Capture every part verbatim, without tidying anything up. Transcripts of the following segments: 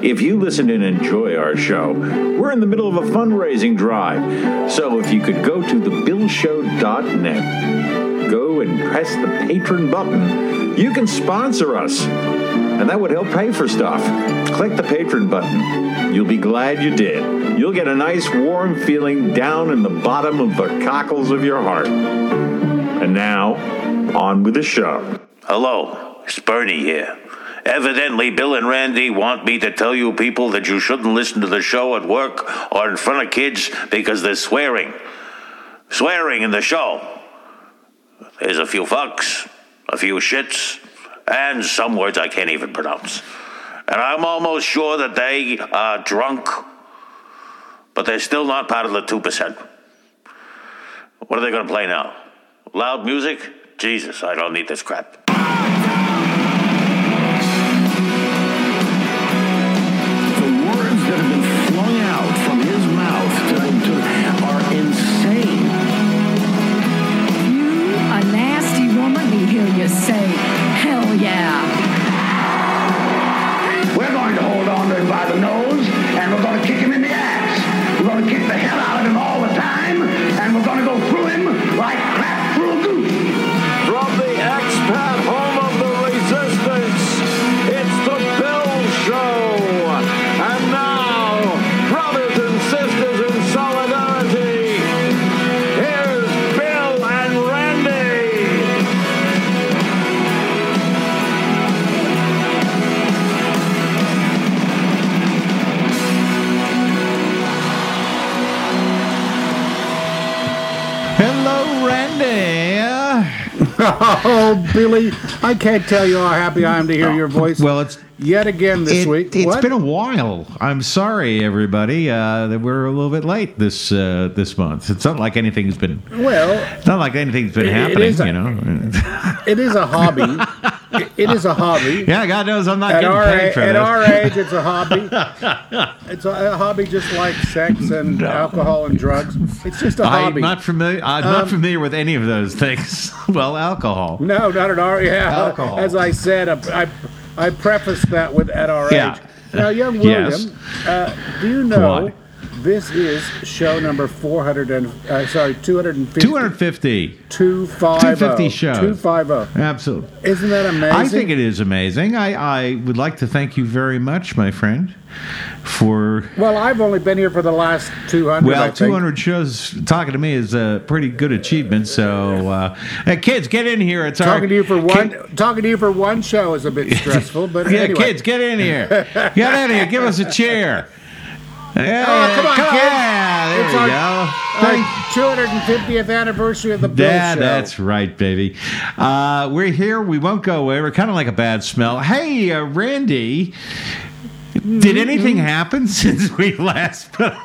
If you listen and enjoy our show, we're in the middle of a fundraising drive. So if you could go to the bill show dot net, go and press the patron button, you can sponsor us. And that would help pay for stuff. Click the patron button. You'll be glad you did. You'll get a nice warm feeling down in the bottom of the cockles of your heart. And now, on with the show. Hello, it's Bernie here. Evidently, Bill and Randy want me to tell you people that you shouldn't listen to the show at work or in front of kids because they're swearing. Swearing in the show. There's a few fucks, a few shits, and some words I can't even pronounce. And I'm almost sure that they are drunk, but they're still not part of the two percent. What are they going to play now? Loud music? Jesus, I don't need this crap. Say, hell yeah. We're going to hold on to him by the nose, and we're going to kick him in the ass. We're going to kick the hell out of him all the time, and we're going to go through him like crap through a goose. From the expat home of the resistance, it's the Bill Show. And now, brothers and sisters in solidarity, here's Bill and Randy. Hello, Randy. Oh, Billy, I can't tell you how happy I am to hear your voice. Well, it's yet again this it, week. It's What? been a while. I'm sorry, everybody, uh, that we're a little bit late this uh, this month. It's not like anything's been. Well, it's not like anything's been it- it happening. is a- you know. It is a hobby. it, it is a hobby. Yeah, God knows I'm not At getting our, paid a- for at this. our age, it's a hobby. It's a, a hobby just like sex and alcohol and drugs. It's just a hobby. I'm not familiar. I'm Um, not familiar with any of those things. Well, alcohol. No, not at our yeah. Alcohol. As I said, I, I, I prefaced that with at our Yeah. age. Now, young William, Yes. uh, do you know What? this is show number four hundred and uh, sorry two hundred and fifty. two hundred fifty. two fifty. two fifty shows. two fifty. Absolutely. Isn't that amazing? I think it is amazing. I, I would like to thank you very much, my friend, for. Well, I've only been here for the last two hundred. I Well, think. two hundred shows talking to me is a pretty good achievement. So, uh, hey, kids, get in here. It's our Talking to you for one, Kid- talking to you for one show is a bit stressful, but yeah, anyway. kids, get in here. Get in here. Give us a cheer. Yeah, Oh, come on, kids. there It's we our- go. Our two hundred fiftieth anniversary of the Bill Yeah, Show. that's right, baby. Uh, we're here. We won't go away. We're kind of like a bad smell. Hey, uh, Randy, did anything happen since we last spoke?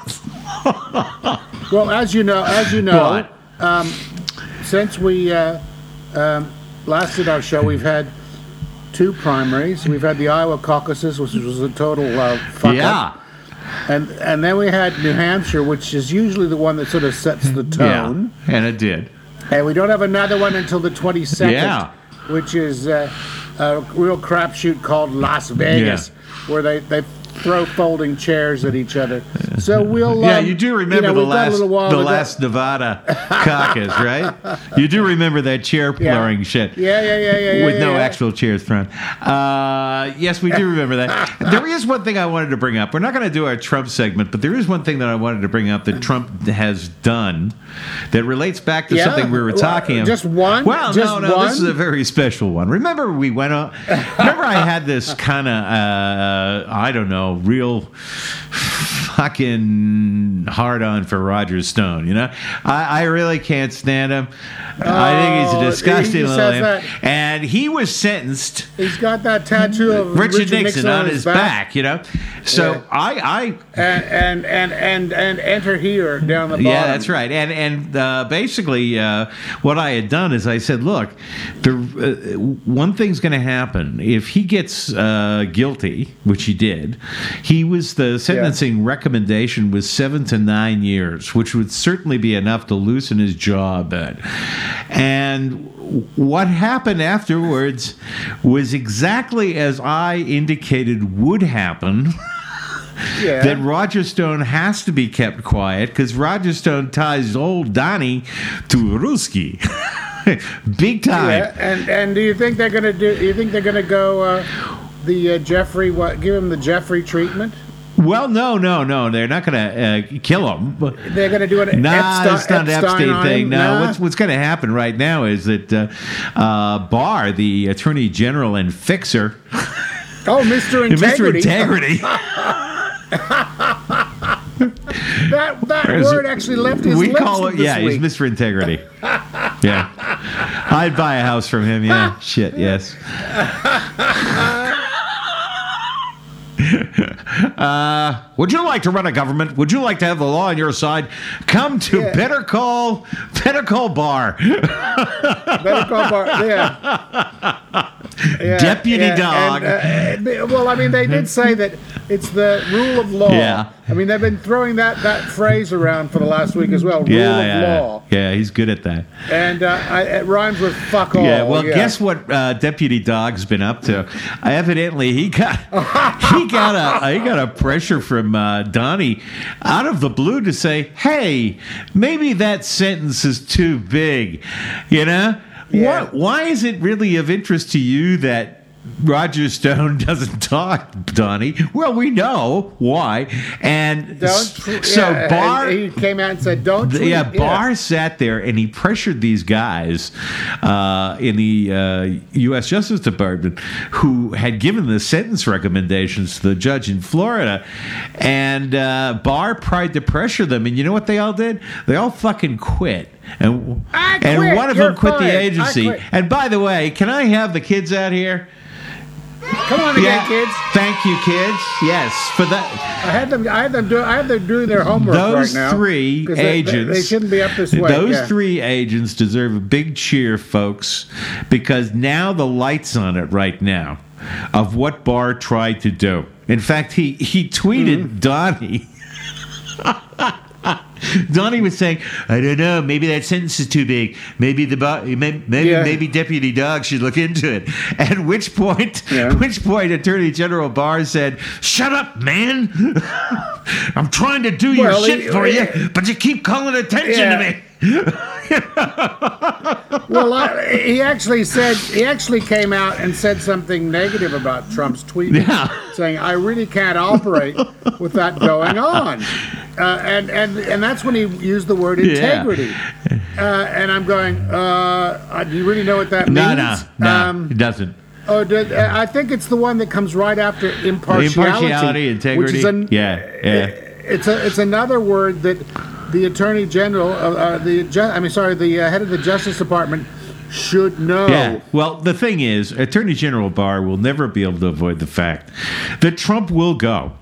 Well, as you know, as you know, What? um, since we uh, um, last did our show, we've had two primaries. We've had the Iowa caucuses, which was a total uh, fuck Yeah. up. And and then we had New Hampshire, which is usually the one that sort of sets the tone. Yeah, and it did. And we don't have another one until the twenty-second, Yeah. which is uh, a real crapshoot called Las Vegas, where they, they throw folding chairs at each other. So we'll. Yeah, um, you do remember know, the we've got a last little while the to go. last Nevada caucus, right? You do remember that chair Yeah. throwing shit. Yeah, yeah, yeah, yeah, yeah. With no yeah. actual chairs thrown. Uh, yes, we do remember that. There is one thing I wanted to bring up. We're not going to do our Trump segment, but there is one thing that I wanted to bring up that Trump has done that relates back to Yeah? something we were Well, talking about. just one? Well, Just no, no, one? this is a very special one. Remember, we went on. Remember, I had this kind of, uh, I don't know, real fucking hard on for Roger Stone. You know, I, I really can't stand him. I think he's Oh, a disgusting he little says imp. that. And he was sentenced. He's got that tattoo of Richard, Nixon, on his back. you know. So Yeah. I, And, and and and and enter here down the I, bottom. yeah, that's right. And and uh, basically, uh, what I had done is I said, look, the uh, one thing's going to happen if he gets uh, guilty, which he did. He was the sentencing recommendation was seven to nine years, which would certainly be enough to loosen his jaw a bit. And what happened afterwards was exactly as I indicated would happen. Yeah. that Roger Stone has to be kept quiet because Roger Stone ties old Donnie to Ruski. Big time. Yeah, and and do you think they're gonna do? You think they're gonna go uh, the uh, Jeffrey? What? Give him the Jeffrey treatment? Well, no, no, no. They're not going to uh, kill him. They're going to do an Nah, Epstein, it's not an Epstein, Epstein on thing. him? No, Nah? what's what's going to happen right now is that uh, uh, Barr, the Attorney General and fixer, Oh, Mister Integrity. Mister Integrity. That that Or is word it- actually left his we lips call it, this yeah, week. he's Mister Integrity. Yeah, I'd buy a house from him. Yeah, shit, yes. Uh, would you like to run a government? Would you like to have the law on your side? Come to Yeah. Better Call, Better Call Bar. Better call Bar. Yeah. Yeah, Deputy yeah, dog. and, uh, well, I mean, they did say that it's the rule of law. Yeah. I mean, they've been throwing that, that phrase around for the last week as well. Rule Yeah, of yeah, law. yeah. He's good at that. And uh, I, it rhymes with fuck all. Yeah, well, guess what uh, Deputy Dog's been up to? Uh, evidently, he got he got a he got a pressure from uh, Donnie out of the blue to say, "Hey, maybe that sentence is too big." You know, Yeah. what? Why is it really of interest to you that Roger Stone doesn't talk, Donnie? Well, we know why, and Don't, s- so yeah, Barr. and he came out and said, "Don't." Tweet. Yeah, Barr sat there and he pressured these guys uh, in the uh, U S Justice Department who had given the sentence recommendations to the judge in Florida. And uh, Barr tried to pressure them. And you know what they all did? They all fucking quit. And, I and quit. one of You're them quit fired. the I agency. quit. And by the way, can I have the kids out here? Come on again, kids. Thank you, kids. Yes, for that. I had them. I had them do. I had them doing their homework Those right now. three 'Cause they- they- agents. They, shouldn't be up this way. Those yeah. three agents deserve a big cheer, folks, because now the light's on it right now of what Barr tried to do. In fact, he, he tweeted Mm-hmm. Donnie. Donnie was saying, "I don't know. Maybe that sentence is too big. Maybe the bo- maybe maybe, Yeah. maybe Deputy Dog should look into it." At which point, Yeah. which point, Attorney General Barr said, "Shut up, man! I'm trying to do your Well, shit he- for he- you, but you keep calling attention Yeah. to me." Well, I, he actually said he actually came out and said something negative about Trump's tweet, Yeah. saying, "I really can't operate with that going on," uh, and and and that's when he used the word integrity. Uh, and I'm going, uh, do you really know what that means? No, no, no, Um, it doesn't. Oh, did, uh, I think it's the one that comes right after impartiality. Impartiality, integrity. Which is an, Yeah, yeah. It's a it's another word that the Attorney General, uh, uh, the ju- I mean, sorry, the uh, head of the Justice Department should know. Yeah. Well, the thing is, Attorney General Barr will never be able to avoid the fact that Trump will go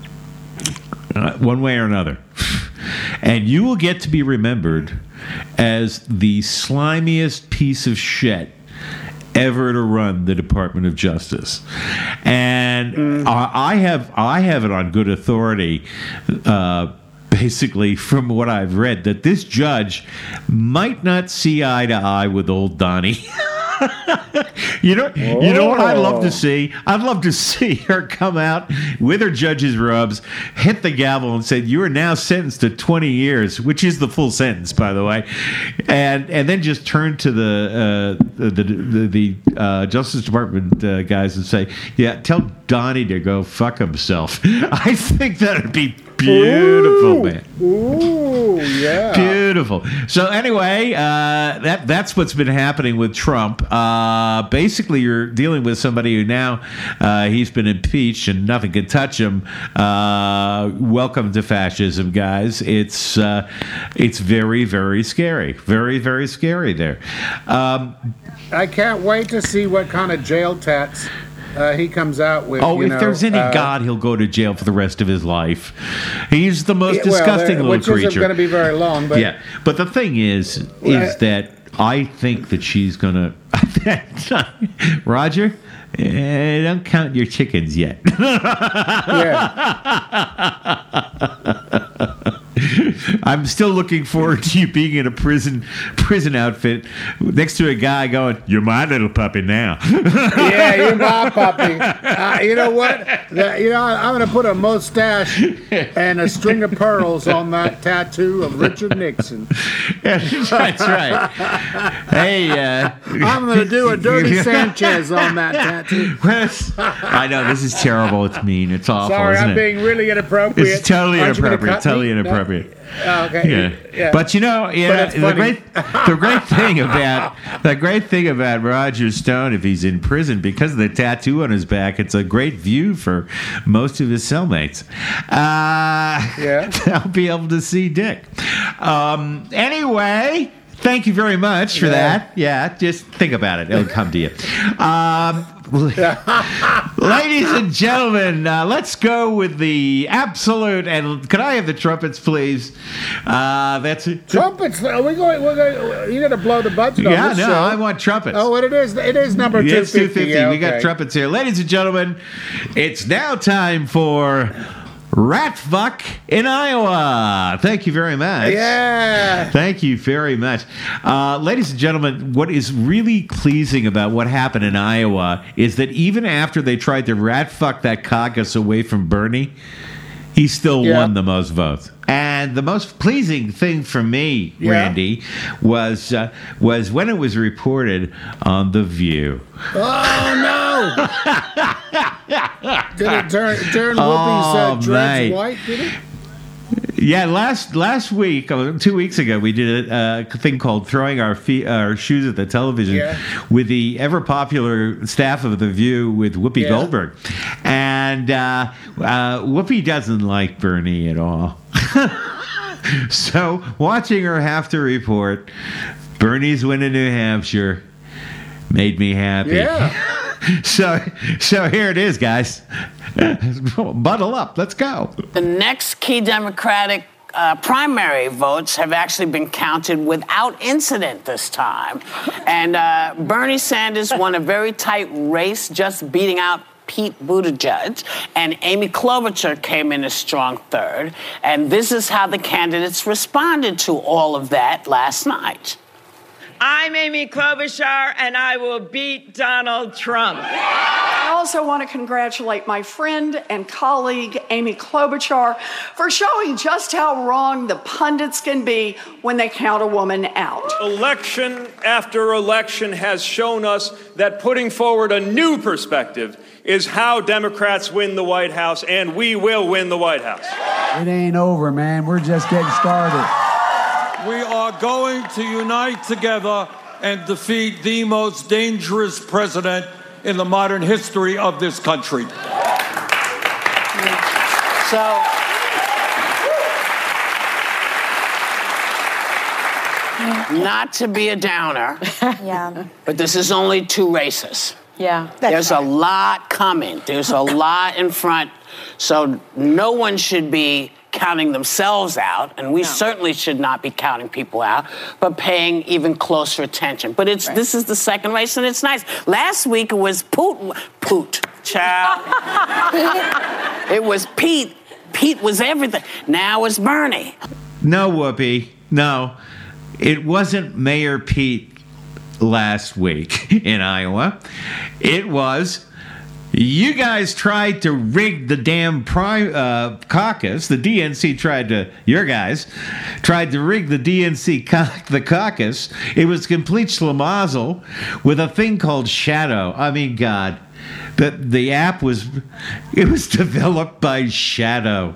uh, one way or another. And you will get to be remembered as the slimiest piece of shit ever to run the Department of Justice. And Mm. I I have I have it on good authority, uh, basically from what I've read, that this judge might not see eye to eye with old Donnie. You know, you know what I'd love to see? I'd love to see her come out with her judge's robes, hit the gavel, and say, "You are now sentenced to twenty years," which is the full sentence, by the way, and and then just turn to the uh, the the, the, the uh, Justice Department uh, guys and say, "Yeah, tell Donnie to go fuck himself." I think that'd be beautiful, man. Ooh, yeah. Beautiful. So anyway, uh, that that's what's been happening with Trump. Uh, basically, you're dealing with somebody who now uh, he's been impeached and nothing can touch him. Uh, welcome to fascism, guys. It's uh, it's very very scary. Very very scary there. Um, I can't wait to see what kind of jail tats uh, he comes out with. oh, you if know, there's any uh, God, he'll go to jail for the rest of his life. He's the most yeah, well, disgusting there- little which isn't creature. going to be very long, but Yeah, but the thing is, is that I think that she's gonna. Roger, eh, don't count your chickens yet. yeah. I'm still looking forward to you being in a prison prison outfit next to a guy going, "You're my little puppy now." Yeah, you're my puppy. Uh, you know what? The, you know, I'm going to put a mustache and a string of pearls on that tattoo of Richard Nixon. That's right. Hey, uh, I'm going to do a Dirty Sanchez on that tattoo. I know this is terrible. It's mean. It's awful. Sorry, isn't I'm it? being really inappropriate. It's totally Aren't you gonna inappropriate. cut Totally me? No? inappropriate. Oh, okay. Yeah. Yeah. But you know, yeah, it's the funny. great, the great thing about the great thing about Roger Stone, if he's in prison, because of the tattoo on his back, it's a great view for most of his cellmates. Uh, Yeah. they'll be able to see Dick. Um, anyway. Thank you very much for Yeah. that. Yeah, just think about it. It'll come to you. Um, ladies and gentlemen, uh, let's go with the absolute. And could I have the trumpets, please? Uh, that's it. Trumpets. Are we going? We're going. You're going to blow the budget on Yeah, this no, show. I want trumpets. Oh, what it is? It is number two It's fifty. two fifty. Yeah, We got okay. trumpets here. Ladies and gentlemen, it's now time for Rat Fuck in Iowa. Thank you very much. Yeah. Thank you very much. Uh, ladies and gentlemen, what is really pleasing about what happened in Iowa is that even after they tried to rat fuck that caucus away from Bernie, he still Yeah. won the most votes. And the most pleasing thing for me, Yeah. Randy, was uh, was when it was reported on The View. Oh no! Did it turn turn Whoopi's Oh, uh, dreads mate. white? Did it? Yeah, last last week, uh, two weeks ago, we did a, a thing called throwing our feet, our shoes at the television Yeah. with the ever popular staff of The View with Whoopi Yeah. Goldberg, and uh, uh, Whoopi doesn't like Bernie at all. So watching her have to report Bernie's winning New Hampshire made me happy. Yeah. So so here it is, guys. Buddle up. Let's go. The next key Democratic uh, primary votes have actually been counted without incident this time. And uh, Bernie Sanders won a very tight race, just beating out Pete Buttigieg, and Amy Klobuchar came in a strong third. And this is how the candidates responded to all of that last night. I'm Amy Klobuchar, and I will beat Donald Trump. I also want to congratulate my friend and colleague, Amy Klobuchar, for showing just how wrong the pundits can be when they count a woman out. Election after election has shown us that putting forward a new perspective is how Democrats win the White House, and we will win the White House. It ain't over, man. We're just getting started. We are going to unite together and defeat the most dangerous president in the modern history of this country. So, not to be a downer, Yeah. but this is only two races. Yeah. There's a lot coming. There's a lot in front. So no one should be counting themselves out, and we No. certainly should not be counting people out, but paying even closer attention. But it's Right. this is the second race, and it's nice. Last week it was Putin. Poot, child. It was Pete. Pete was everything. Now it's Bernie. No, Whoopi. No. It wasn't Mayor Pete last week in Iowa. It was, you guys tried to rig the damn pri- uh, caucus. The D N C tried to, your guys, tried to rig the D N C ca- the caucus. It was complete schlemazel with a thing called Shadow. I mean, God. The, the app was, it was developed by Shadow.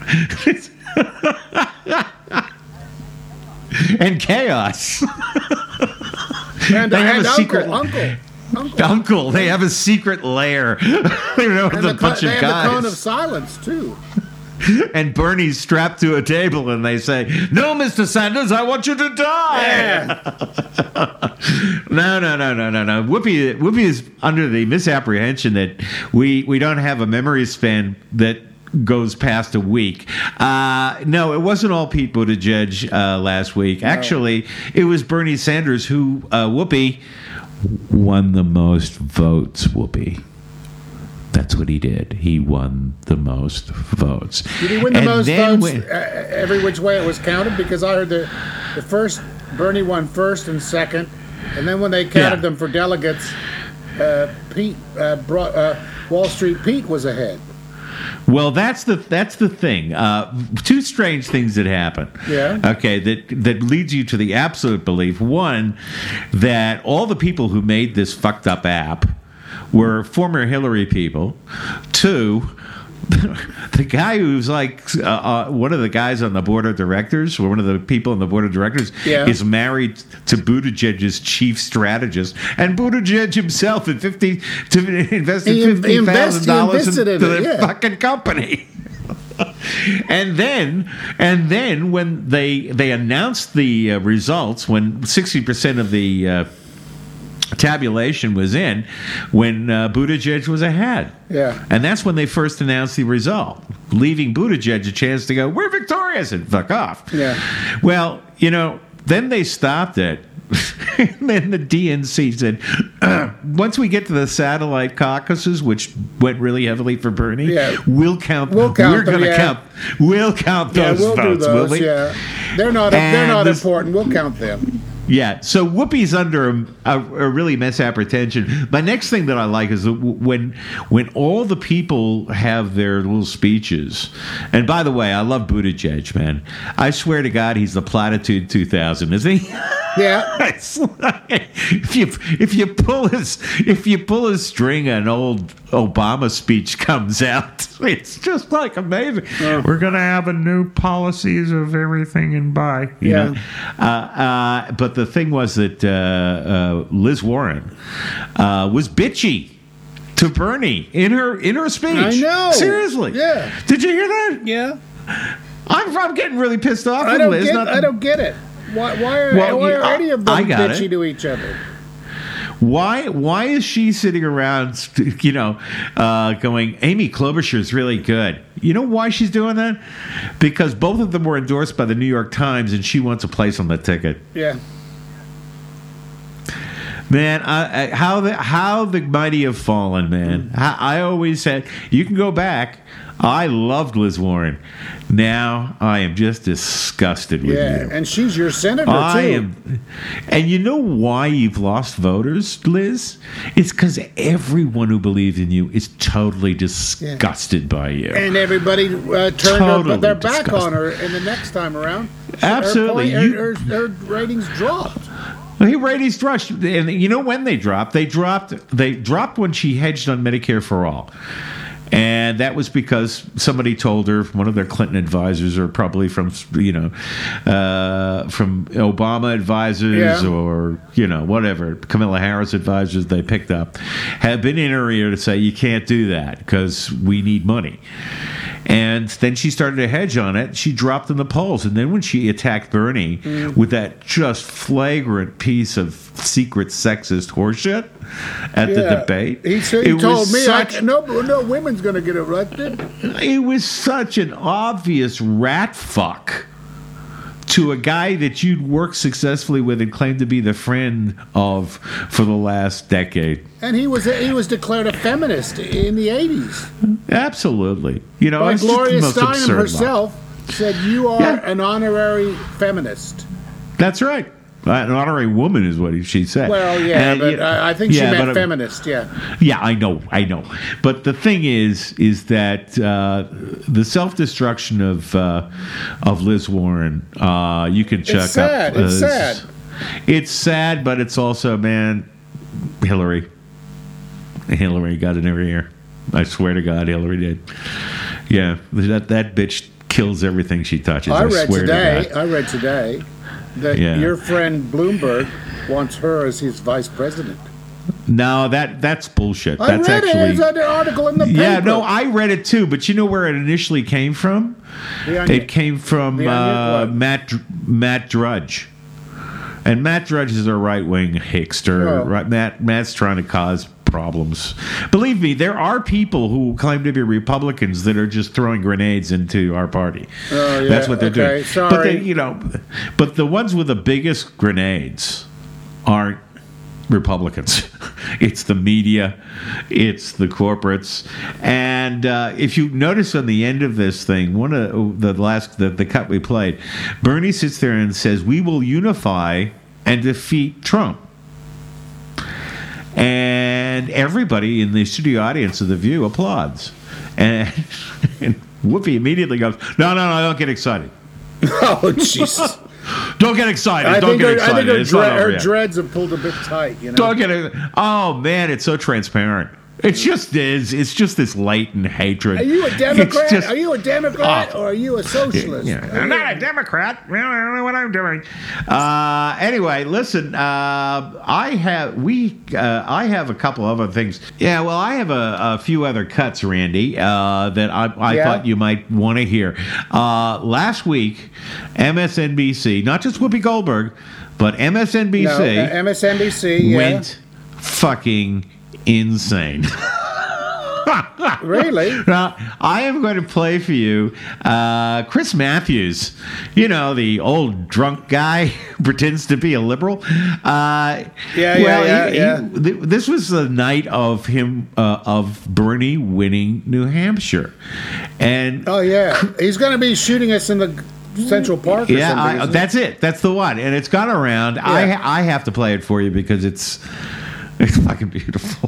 And chaos. And, They have and a uncle, secret- uncle, uncle. Uncle, they have a secret lair. You know, with And a the, co- bunch they of have the cone of guys. silence too. And Bernie's strapped to a table, and they say, "No, Mister Sanders, I want you to die." no, no, no, no, no, no. Whoopi, Whoopi is under the misapprehension that we we don't have a memory span that goes past a week. Uh, no, it wasn't all Pete Buttigieg uh, last week. Actually, it was Bernie Sanders who, uh, Whoopi, won the most votes, Whoopi. That's what he did. He won the most votes. Did he win the And most then votes when- uh, every which way it was counted? Because I heard the the first Bernie won first and second, and then when they counted Yeah. them for delegates, uh, Pete uh, brought uh, Wall Street Pete was ahead. Well, that's the that's the thing. Uh, two strange things that happen. Yeah. Okay. That that leads you to the absolute belief. One, that all the people who made this fucked up app were former Hillary people. Two, the guy who's like uh, uh, one of the guys on the board of directors, or one of the people on the board of directors, Yeah. is married to Buttigieg's chief strategist, and Buttigieg himself in fifty to invested He in- fifty thousand dollars invested in into it, the yeah. fucking company. And then, and then when they they announced the uh, results, when sixty percent of the uh, tabulation was in, when uh, Buttigieg was ahead. Yeah. And that's when they first announced the result, leaving Buttigieg a chance to go, we're victorious, and fuck off. Yeah. Well, you know, then they stopped it. And then the D N C said, uh, once we get to the satellite caucuses, which went really heavily for Bernie, Yeah. we'll count. We'll count We're them, going to yeah. count. We'll count Yeah, those we'll votes. do will those. we? Yeah, they're not they're And not this- important. We'll count them. Yeah, so Whoopi's under a, a, a really misapprehension. My next thing that I like is that w- when when all the people have their little speeches. And by the way, I love Buttigieg, man. I swear to God, he's the Platitude two thousand, isn't he? Yeah. It's like, if you if you pull his if you pull his string, an old Obama speech comes out. It's just like amazing. We're gonna have a new policies of everything and buy. You Yeah. know? Uh, uh, but the thing was that uh, uh, Liz Warren uh, was bitchy to Bernie in her in her speech. I know. Seriously. Yeah. Did you hear that? Yeah. I'm, I'm getting really pissed off I with don't Liz. get. not- I don't get it. Why? Why are, Well, why yeah, are any of them I got bitchy it. to each other? Why why is she sitting around, you know, uh, going, Amy Klobuchar is really good? You know why she's doing that? Because both of them were endorsed by the New York Times, and she wants a place on the ticket. Yeah. Man, I, I, how the how the mighty have fallen, man. I, I always said, you can go back. I loved Liz Warren. Now I am just disgusted with Yeah, you. and she's your senator I too. am, and you know why you've lost voters, Liz? It's because everyone who believes in you is totally disgusted by you. And everybody uh, turned Totally her, their back disgusting. on her in the next time around. Absolutely. Her, point, You- her, her, her ratings dropped. Well, he ratings dropped, and you know when they dropped? They dropped. They dropped when she hedged on Medicare for all, and that was because somebody told her, one of their Clinton advisors, or probably from you know, uh, from Obama advisors, Yeah. or you know whatever Kamala Harris advisors they picked up, had been in her ear to say you can't do that because we need money. And then she started to hedge on it. She dropped in the polls. And then when she attacked Bernie Mm. with that just flagrant piece of secret sexist horseshit at the Yeah. debate, He, said, he it told was me, such, I, no, no women's going to get elected. it was such an obvious rat fuck to a guy that you'd worked successfully with and claimed to be the friend of for the last decade. And he was he was declared a feminist in the eighties. Absolutely. You know, By it's just the Gloria most Steinem absurd lie. herself said, you are Yeah. an honorary feminist. That's right. An honorary woman is what she said. Well, yeah, And, but you know, I I think she yeah, meant but, uh, feminist, yeah. Yeah, I know, I know. But the thing is, is that uh, the self-destruction of uh, of Liz Warren, uh, you can check It's sad, up. it's uh, sad. It's sad, but it's also, man, Hillary. Hillary got in her ear. I swear to God, Hillary did. Yeah, that that bitch kills everything she touches. I, I read swear today, to God. I read today that Yeah. your friend Bloomberg wants her as his vice president. No, that that's bullshit. I That's read actually it. It's an article in the paper. yeah. No, I read it too. But you know where it initially came from? The Onion. It came from The Onion, uh, what? Matt Matt Drudge, and Matt Drudge is a right wing hickster. Oh. Right, Matt Matt's trying to cause problems. Believe me, there are people who claim to be Republicans that are just throwing grenades into our party. Oh, yeah, That's what they're okay, doing. sorry. But they, you know, but the ones with the biggest grenades aren't Republicans. It's the media, it's the corporates, and uh, if you notice on the end of this thing, one of the last the, the cut we played, Bernie sits there and says, "We will unify and defeat Trump." And everybody in the studio audience of The View applauds, and, and Whoopi immediately goes, "No, no, no! Don't get excited." Oh, Jesus. Don't get excited. I Don't think get her, excited. I think her, It's dre- not over her yet. dreads have pulled a bit tight. You know. Don't get it. Oh man, it's so transparent. It just is. It's just this latent hatred. Are you a Democrat? It's just- are you a Democrat Oh. or are you a socialist? Yeah. Are I'm you- not a Democrat. I don't know what I'm doing. Uh, anyway, listen. Uh, I have we. Uh, I have a couple other things. Yeah. Well, I have a, a few other cuts, Randy, uh, that I, I Yeah. thought you might want to hear. Uh, last week, M S N B C, not just Whoopi Goldberg, but M S N B C, No, uh, M S N B C yeah. went fucking insane. Really? Now, I am going to play for you uh, Chris Matthews, you know, the old drunk guy who pretends to be a liberal. Uh, Yeah, well, yeah, he- yeah, he- th- this was the night of him, uh, of Bernie winning New Hampshire. And Oh, yeah. He's going to be shooting us in the Central Park or yeah, something. I, isn't he? that's it. That's the one. And it's gone around. Yeah. I I have to play it for you because it's it's fucking beautiful.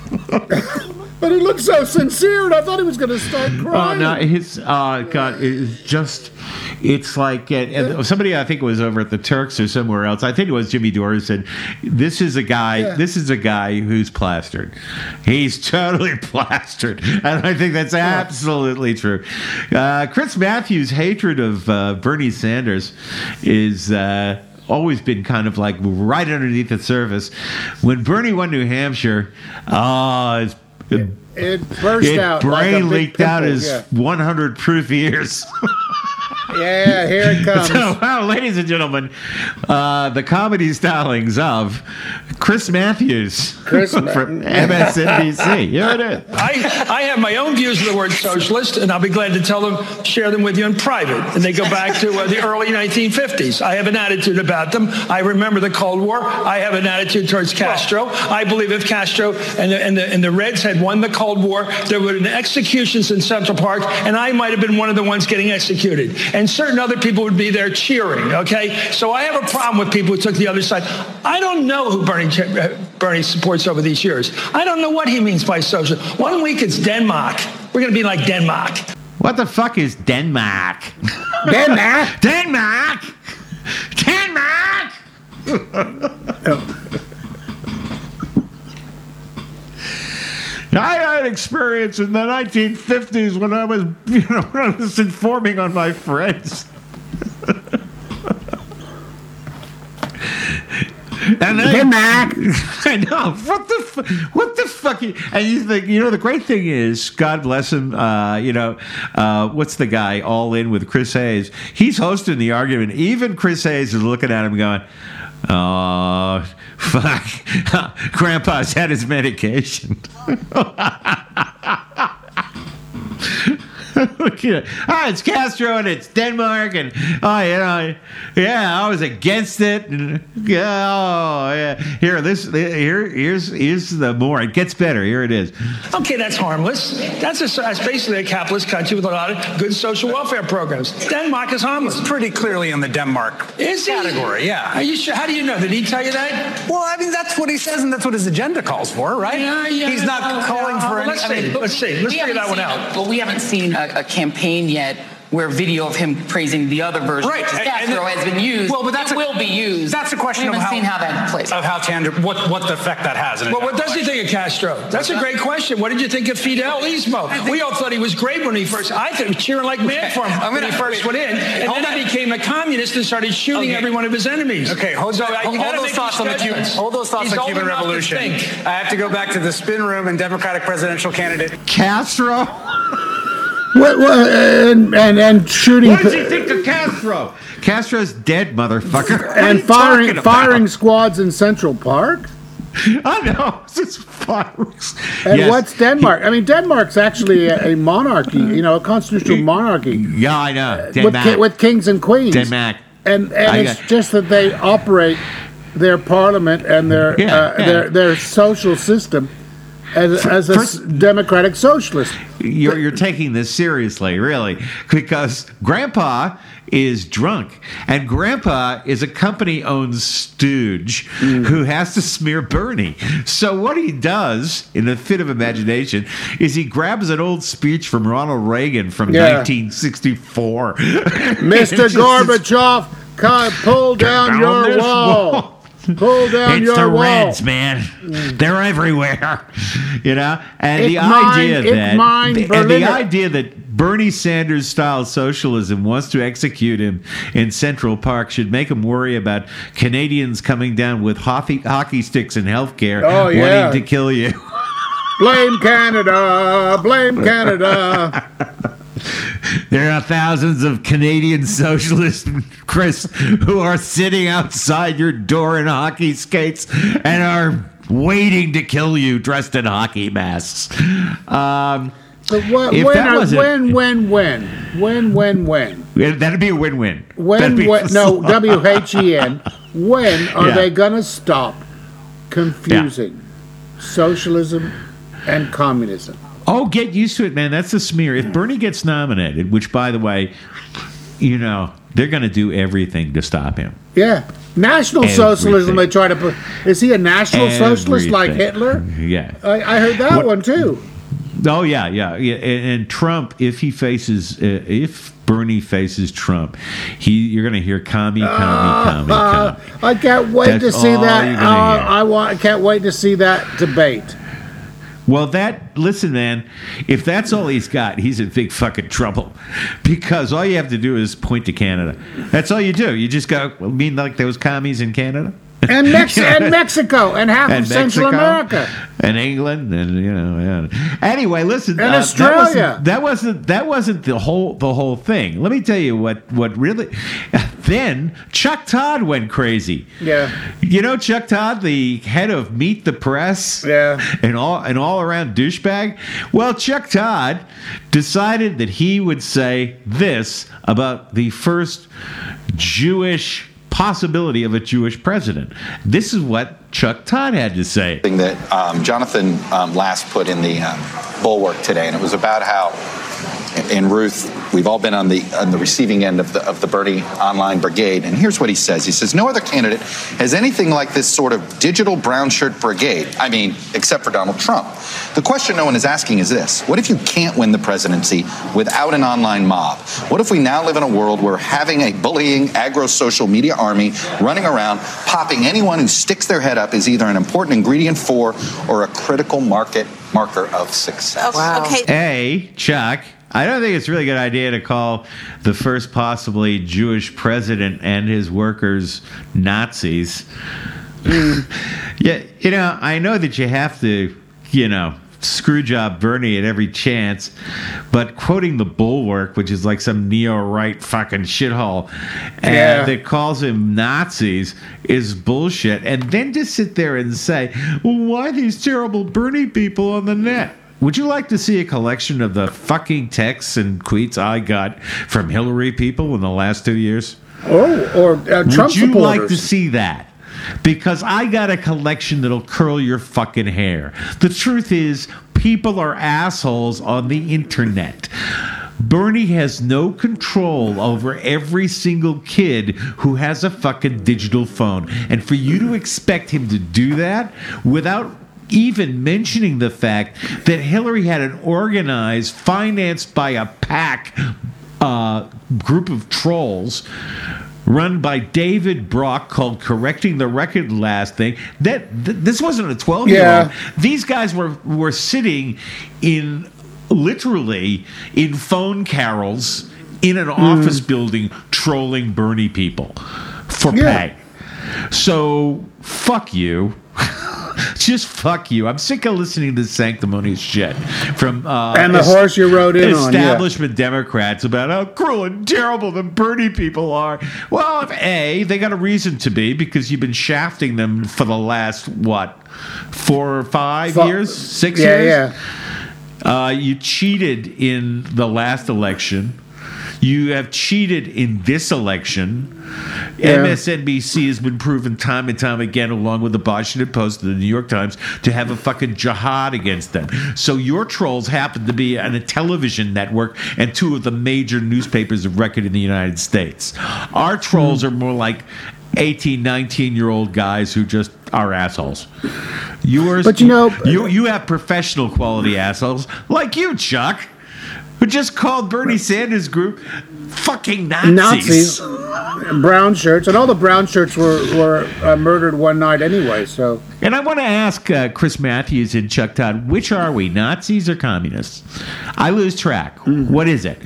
But he looked so sincere, and I thought he was going to start Oh crying. no! His uh, God, it's just, it's like uh, somebody I think was over at the Turks or somewhere else. I think it was Jimmy Dore who said, "This is a guy. Yeah. This is a guy who's plastered. He's totally plastered," and I think that's absolutely true. Uh, Chris Matthews' hatred of uh, Bernie Sanders is. Uh, always been kind of like right underneath the surface. When Bernie won New Hampshire, oh, it's It, it burst it out. brain like a big leaked out pimple, his yeah. one hundred proof ears. Yeah, here it comes. So, well, ladies and gentlemen, uh, the comedy stylings of Chris Matthews Chris from Ma- M S N B C. Here it is. I, I have my own views of the word socialist, and I'll be glad to tell them, share them with you in private. And they go back to uh, the early nineteen fifties. I have an attitude about them. I remember the Cold War. I have an attitude towards Castro. I believe if Castro and the, and the, and the Reds had won the Cold War, there would have been executions in Central Park, and I might have been one of the ones getting executed. And certain other people would be there cheering, okay? So I have a problem with people who took the other side. I don't know who Bernie, uh, Bernie supports over these years. I don't know what he means by social. One week it's Denmark. We're going to be like Denmark. What the fuck is Denmark? Denmark? Denmark! Denmark! I had an experience in the nineteen fifties when I was, you know, when I was informing on my friends. And then, Denmark. I know. What the fu- what the fuck? And you think, you know, the great thing is, God bless him, uh, you know, uh, what's the guy, All In with Chris Hayes? He's hosting the argument. Even Chris Hayes is looking at him going, oh, fuck. Grandpa's had his medication. Okay. Oh, it's Castro and it's Denmark and oh, you know, yeah, I was against it. And, yeah, oh, yeah. Here, this, here, here's, here's the more. It gets better. Here it is. Okay, that's harmless. That's, a, that's basically a capitalist country with a lot of good social welfare programs. Denmark is harmless. It's pretty clearly in the Denmark is he? category, yeah. Are you sure? How do you know? Did he tell you that? Well, I mean, that's what he says, and that's what his agenda calls for, right? Yeah, yeah. He's not uh, calling uh, for any. Let's I see. mean, Let's see. Let's We figure haven't that one seen out. a- But we haven't seen a, a campaign yet where video of him praising the other version Right, of and- Castro and- has been used. well, but that's it a- will be used. That's a question we of haven't how seen how that plays out. of how tender, what what the effect that has. In a Well, what does he think of Castro? That's a great question. What did you think of Fidel Ismo? We all thought he was great when he first. I thought he was cheering like mad for him I'm when gonna- he first went in, and hold then he on. became a communist and started shooting Okay. every one of his enemies. Okay, hold, so, that, uh, you hold gotta those make thoughts on these the Cuban. judgments. Hold those thoughts He's on old Cuban enough to Revolution. think. I have to go back to the spin room and Democratic presidential candidate Castro? What, what, and, and, and shooting. What does he think of Castro? Castro's dead, motherfucker. What are and you talking firing about? firing squads in Central Park. I know. It's just fireworks. And Yes. what's Denmark? I mean, Denmark's actually a, a monarchy, you know, a constitutional monarchy Yeah, I know. with, Denmark. ki- with kings and queens. Denmark. And I and it's got- just that they operate their parliament and their Yeah, uh, yeah. their their social system as as a s- democratic socialist. You're, you're taking this seriously, really, because Grandpa is drunk, and Grandpa is a company-owned stooge who has to smear Bernie. So what he does, in a fit of imagination, is he grabs an old speech from Ronald Reagan from Yeah. nineteen sixty-four. Mister It's just- Gorbachev, come pull down, down your this wall. wall. Pull down It's your the wall. Reds, man. They're everywhere, you know. And Ich the mein- idea ich that mein and the Berliner. idea that Bernie Sanders style socialism wants to execute him in Central Park should make him worry about Canadians coming down with hockey, hockey sticks and healthcare Oh, yeah. wanting to kill you. Blame Canada. Blame Canada. There are thousands of Canadian socialists, Chris, who are sitting outside your door in hockey skates and are waiting to kill you dressed in hockey masks. Um, So what, If when, that are, wasn't- when, when, when, when, when, when, that'd be a win-win. That'd when, be when, no, so- W H E N, when are Yeah. they going to stop confusing socialism and communism? Oh, get used to it, man. That's the smear. If Bernie gets nominated, which, by the way, you know, they're going to do everything to stop him. Yeah. National Everything. socialism, they try to put. Is he a national socialist like Everything. Hitler? Yeah. I, I heard that What- one too. Oh yeah, yeah, yeah. And, and Trump, if he faces, uh, if Bernie faces Trump, he you're going to hear commie, commie, commie, Uh, commie. I can't wait That's to see all that. you're Uh, gonna hear. I want. I can't wait to see that debate. Well, that listen, man. If that's all he's got, he's in big fucking trouble, because all you have to do is point to Canada. That's all you do. You just go. I mean, like those commies in Canada. And, Mex- You know, and Mexico and half and of Central Mexico, America. and England, and you know, yeah. Anyway, listen, And uh, Australia. That wasn't, that wasn't that wasn't the whole the whole thing. Let me tell you what what really. Then Chuck Todd went crazy. Yeah. You know Chuck Todd, the head of Meet the Press, yeah, and all an all around douchebag. Well, Chuck Todd decided that he would say this about the first Jewish possibility of a Jewish president. This is what Chuck Todd had to say. Thing that um, Jonathan um, last put in the um, Bulwark today, and it was about how in Ruth we've all been on the on the receiving end of the of the Bernie online brigade. And here's what he says: he says no other candidate has anything like this sort of digital brown shirt brigade. I mean, except for Donald Trump. The question no one is asking is this: what if you can't win the presidency without an online mob? What if we now live in a world where having a bullying agro social media army running around popping anyone who sticks their head up is either an important ingredient for or a critical market marker of success? Wow. Okay. A, Chuck, I don't think it's a really good idea to call the first possibly Jewish president and his workers Nazis. Yeah, you know, I know that you have to, you know, screwjob Bernie at every chance, but quoting the Bulwark, which is like some neo-right fucking shithole, Yeah. and that calls him Nazis, is bullshit. And then to sit there and say, well, why these terrible Bernie people on the net? Would you like to see a collection of the fucking texts and tweets I got from Hillary people in the last two years? Oh, or uh, Trump Would you supporters. like to see that? Because I got a collection that'll curl your fucking hair. The truth is, people are assholes on the internet. Bernie has no control over every single kid who has a fucking digital phone. And for you to expect him to do that without even mentioning the fact that Hillary had an organized, financed by a PAC uh, group of trolls run by David Brock called Correcting the Record last thing. That th- this wasn't a twelve-year-old. Yeah. These guys were were sitting in literally in phone carols in an office building trolling Bernie people for Yeah. pay. So fuck you. Just fuck you. I'm sick of listening to this sanctimonious shit from uh, And the es- horse you rode in on, yeah. establishment Democrats about how cruel and terrible the Bernie people are. Well, if A, they got a reason to be because you've been shafting them for the last, what, four or five Fu- years? Six yeah, years? Yeah, Uh, you cheated in the last election. You have cheated in this election. Yeah. M S N B C has been proven time and time again, along with the Washington Post and the New York Times, to have a fucking jihad against them. So your trolls happen to be on a television network and two of the major newspapers of record in the United States. Our trolls are more like eighteen, nineteen-year-old guys who just are assholes. Yours, But you know- you you have professional quality assholes like you, Chuck, who just called Bernie Sanders' group fucking Nazis. Nazis, brown shirts, and all the brown shirts were were uh, murdered one night anyway. So, And I want to ask uh, Chris Matthews and Chuck Todd, which are we, Nazis or communists? I lose track. What is it?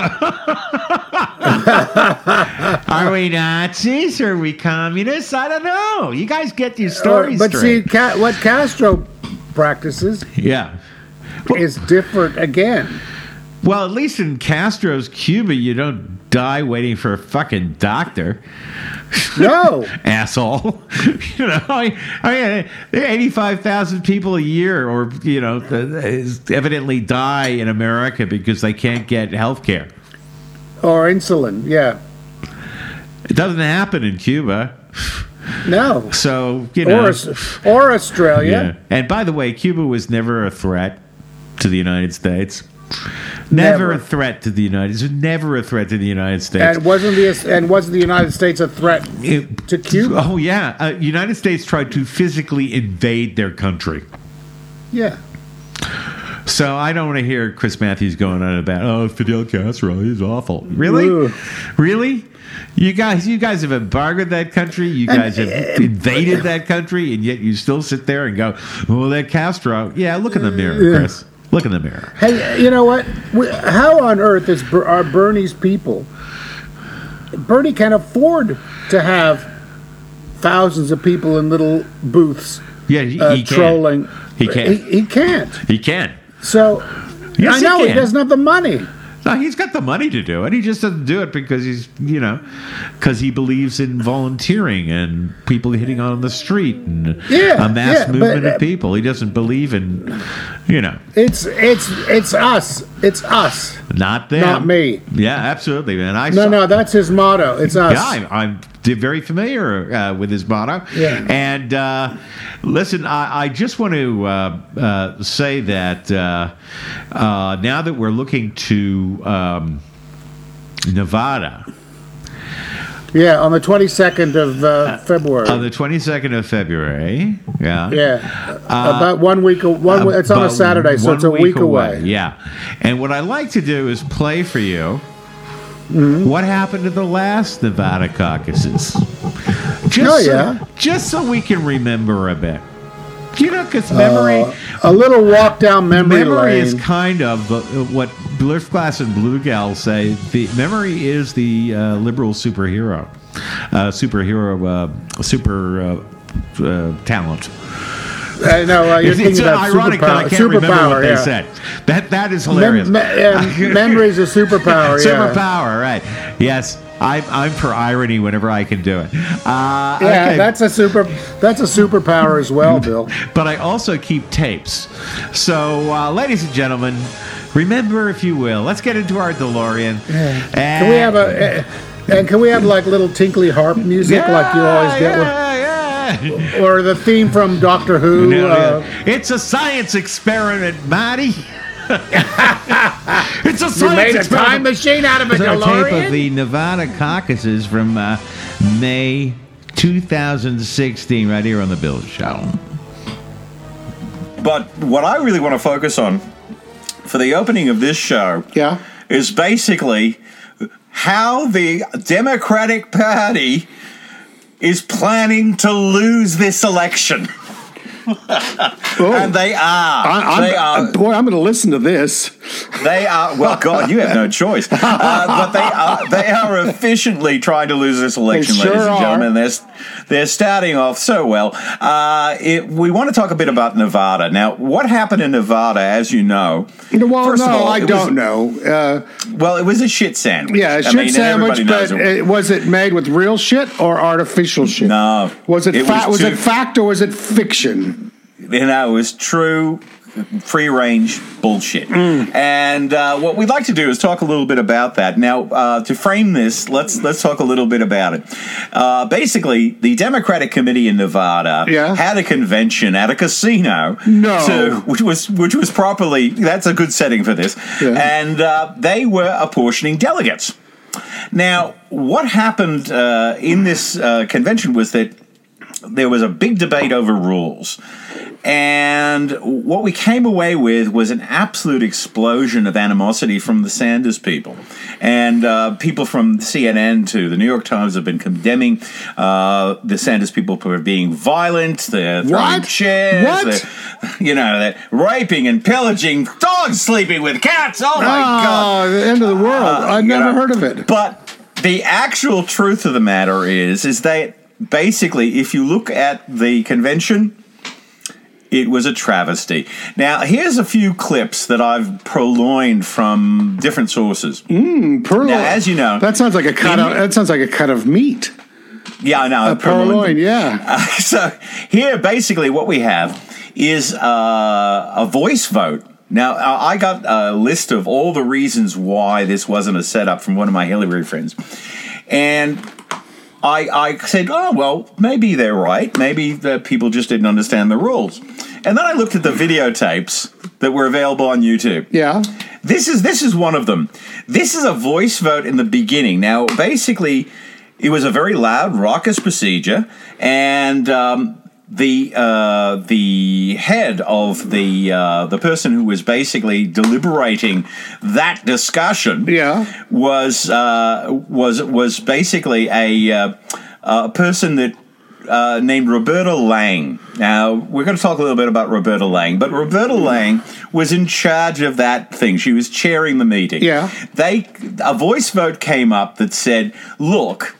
Are we Nazis? Are we communists? I don't know. You guys get your stories but straight. see, Ca- what Castro practices Yeah. is different again. Well, at least in Castro's Cuba, you don't die waiting for a fucking doctor. No. Asshole. You know, I, I mean, eighty-five thousand people a year, or, you know, evidently die in America because they can't get health care. Or insulin, yeah. It doesn't happen in Cuba. No. So, you know. Or, or Australia. Yeah. And by the way, Cuba was never a threat to the United States. Never, Never. a threat to the United States. Never a threat to the United States. And wasn't the and wasn't the United States a threat It- to Cuba? Oh yeah, uh, United States tried to physically invade their country. Yeah. So I don't want to hear Chris Matthews going on about, oh, Fidel Castro, he's awful. Really? Ugh. Really? You guys, you guys have embargoed that country. You And- guys have invaded that country, and yet you still sit there and go, "Well, that Castro." Yeah, look in the mirror, Yeah. Chris. Look in the mirror. Hey, you know what? We, how on earth is Ber- are Bernie's people? Bernie can afford to have thousands of people in little booths Yeah, he, uh, he can. trolling. He can. He, he can't. He can. So Yes, I he know he, can. doesn't have the money. No, he's got the money to do it. He just doesn't do it because he's, you know, because he believes in volunteering and people hitting on the street and Yeah, a mass yeah, movement but, uh, of people. He doesn't believe in, you know, It's it's it's us. It's us. not them. Not me. Yeah, absolutely, man. I No, saw, no, that's his motto. It's us. Yeah, I'm, I'm very familiar uh, with his motto. Yeah. And uh, listen, I, I just want to uh, uh, say that uh, uh, now that we're looking to um, Nevada. Yeah, on the twenty-second of uh, February. On the twenty-second of February, yeah. yeah, Uh, about one week. One. Uh, it's on a about Saturday, so one it's a week, away. Yeah. And what I like to do is play for you Mm-hmm. what happened to the last Nevada caucuses. Just Oh, so, yeah. just so we can remember a bit. You know, because memory, Uh, a little walk down memory, memory lane. is kind of the, what Blitzglass and Blue Gal say. The memory is the uh, liberal superhero, uh, superhero, uh, super uh, uh, talent. I know uh, you're It's, thinking it's about ironic that I superpower. can't remember superpower, what they yeah. said. That that is hilarious. Mem- me- um, memory is a superpower. yeah. Superpower, right? Yes, I'm I'm for irony whenever I can do it. Uh, Yeah, okay. that's a super. That's a superpower as well, Bill. But I also keep tapes. So, uh, ladies and gentlemen, remember, if you will, let's get into our DeLorean. And Can we have a? Uh, and can we have like little tinkly harp music Yeah, like you always get? With, yeah, yeah. or the theme from Doctor Who? No, uh, it's a science experiment, Marty. It's a you science made a experiment. time machine out of a It's a tape DeLorean. of the Nevada caucuses from uh, May two thousand sixteen, right here on the Bill Show. But what I really want to focus on for the opening of this show yeah. is basically how the Democratic Party is planning to lose this election. And they are. I, I'm, they are. boy, I'm going to listen to this. They are. Well, God, you have no choice. Uh, but they are. They are efficiently trying to lose this election, They sure ladies and are. gentlemen. They're they're starting off so well. Uh, it, we want to talk a bit about Nevada now. What happened in Nevada, as you know? Well, first no, of all, I it don't was, know. Uh, Well, it was a shit sandwich. yeah, a I shit mean, sandwich, everybody but knows it. uh, was it made with real shit or artificial shit? No. Was it, It fa- was was too- it fact or was it fiction? You know, it was true free-range bullshit. Mm. And uh, what we'd like to do is talk a little bit about that. Now, uh, to frame this, let's let's talk a little bit about it. Uh, basically, the Democratic Committee in Nevada Yeah. had a convention at a casino, No. to, which was which was properly. That's a good setting for this. Yeah. And uh, they were apportioning delegates. Now, what happened uh, in this uh, convention was that there was a big debate over rules. And what we came away with was an absolute explosion of animosity from the Sanders people. And uh, people from C N N to the New York Times have been condemning uh, the Sanders people for being violent. They're throwing What? chairs. What? They're, you know, they're raping and pillaging, dogs sleeping with cats. Oh, my God. Oh, the end of the world. Uh, I've you never know, heard of it. But the actual truth of the matter is, is that basically, if you look at the convention, it was a travesty. Now, here's a few clips that I've purloined from different sources. Mm, purloin. Now, as you know, that sounds like a cut. in- Of, that sounds like a cut of meat. Yeah, I know. A purloin. Yeah. Uh, so here, basically, what we have is uh, a voice vote. Now, uh, I got a list of all the reasons why this wasn't a setup from one of my Hillary friends. And I, I said, oh, well, maybe they're right. Maybe the people just didn't understand the rules. And then I looked at the videotapes that were available on YouTube. Yeah. This is this is one of them. This is a voice vote in the beginning. Now, basically, it was a very loud, raucous procedure, and um, the uh, the head of the uh, the person who was basically deliberating that discussion, yeah. was uh, was was basically a uh, a person that. Uh, named Roberta Lang. Now, we're going to talk a little bit about Roberta Lang, but Roberta Lang was in charge of that thing. She was chairing the meeting. Yeah. They, a voice vote came up that said, look,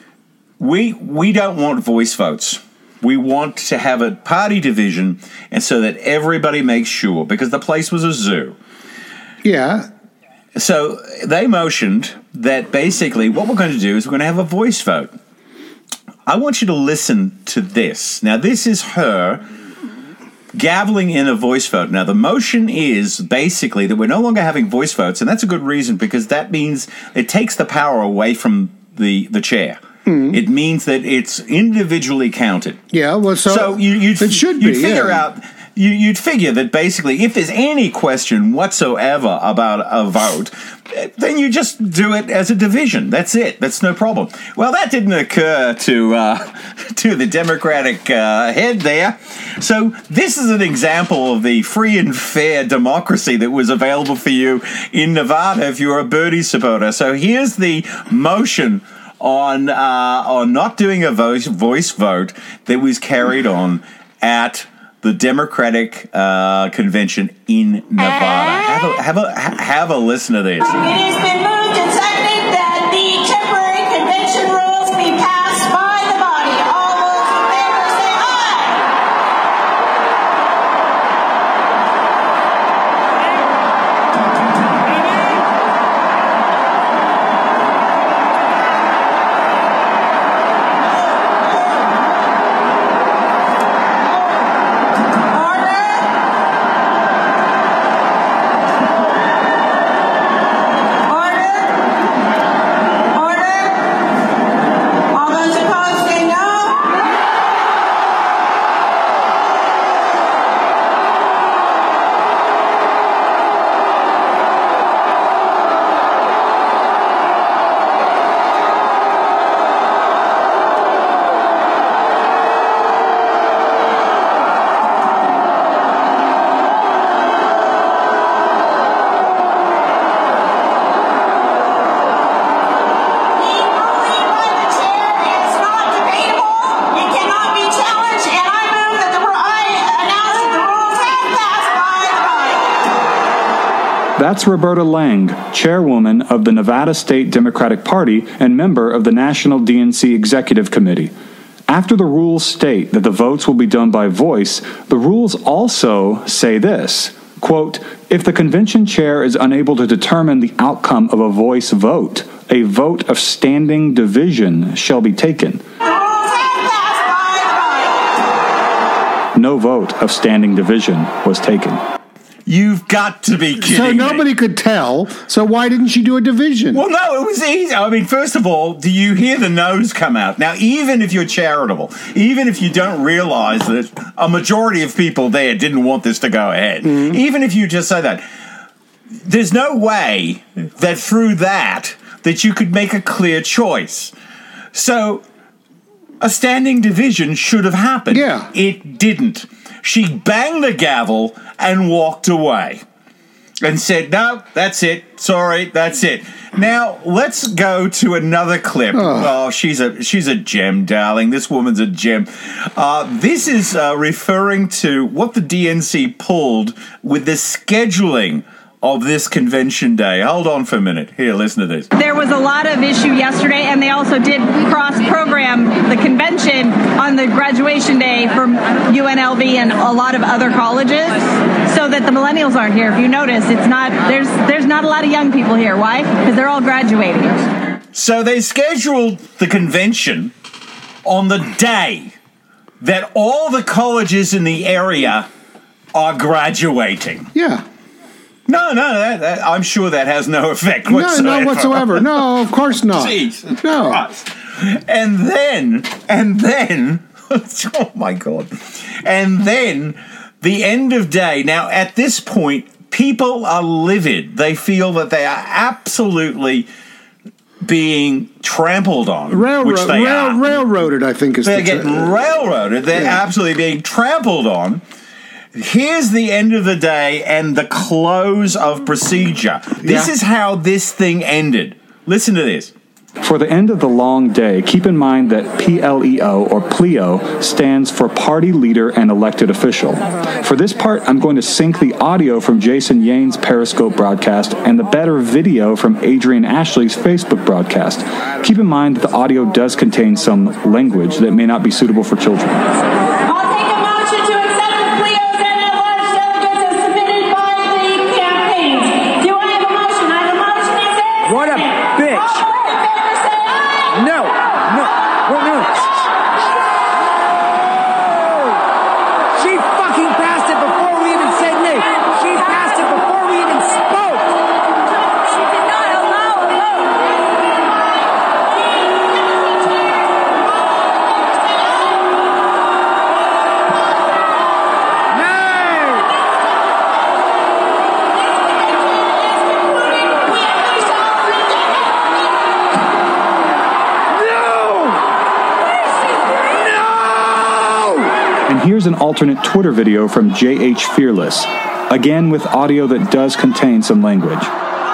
we we don't want voice votes. We want to have a party division, and so that everybody makes sure, because the place was a zoo. Yeah. So they motioned that basically what we're going to do is we're going to have a voice vote. I want you to listen to this. Now, this is her gaveling in a voice vote. Now, the motion is basically that we're no longer having voice votes, and that's a good reason, because that means it takes the power away from the, the chair. Mm. It means that it's individually counted. Yeah, well, so, so you, you'd, it should you'd be, figure yeah. out... You, you'd figure that basically if there's any question whatsoever about a vote, then you just do it as a division. That's it. That's no problem. Well, that didn't occur to uh, to the Democratic uh, head there. So this is an example of the free and fair democracy that was available for you in Nevada if you're a Bernie supporter. So here's the motion on uh, on not doing a voice, voice vote that was carried on at the Democratic uh, convention in Nevada. Have a, have a have a listen to this. It has been moved and seconded that the temporary convention rules be passed by the body. All those in favor say That's Roberta Lang, chairwoman of the Nevada State Democratic Party and member of the National D N C Executive Committee. After the rules state that the votes will be done by voice, the rules also say this, quote, if the convention chair is unable to determine the outcome of a voice vote, a vote of standing division shall be taken. no vote of standing division was taken. You've got to be kidding So me. nobody could tell. So why didn't she do a division? Well, no, it was easy. I mean, first of all, do you hear the no's come out? Now, even if you're charitable, even if you don't realize that a majority of people there didn't want this to go ahead, Mm-hmm. even if you just say that, there's no way that through that, that you could make a clear choice. So a standing division should have happened. Yeah. It didn't. She banged the gavel and walked away and said, no, that's it. Sorry, that's it. Now, let's go to another clip. Oh. Oh, she's a she's a gem, darling. This woman's a gem. Uh, this is uh, referring to what the D N C pulled with the scheduling of this convention day. Hold on for a minute. Here, listen to this. There was a lot of issue yesterday, and they also did cross-program the convention on the graduation day from U N L V and a lot of other colleges, so that the millennials aren't here. If you notice, it's not there's there's not a lot of young people here. Why? Because they're all graduating. So they scheduled the convention on the day that all the colleges in the area are graduating. Yeah. No, no, that, that, I'm sure that has no effect whatsoever. No, no whatsoever. No, of course not. Jeez. No. Christ. And then, and then, oh my God. And then the end of day. Now, at this point, people are livid. They feel that they are absolutely being trampled on, Railroad, which they rail, are. Railroaded, I think is They're the getting term. railroaded. They're Yeah. absolutely being trampled on. Here's the end of the day and the close of procedure. This Yeah. is how this thing ended. Listen to this. For the end of the long day, keep in mind that P L E O, or P L E O, stands for Party Leader and Elected Official. For this part, I'm going to sync the audio from Jason Yane's Periscope broadcast and the better video from Adrian Ashley's Facebook broadcast. Keep in mind that the audio does contain some language that may not be suitable for children. I'll take a motion to accept the P L E Os and at-large delegates as submitted by the campaigns. Do I have a motion? I have a motion. Is there? What a bitch. No, no, well, no. She fucking passed it before we even said name. She passed it before we even spoke. She did not allow a vote. And here's an alternate Twitter video from J H Fearless, again with audio that does contain some language.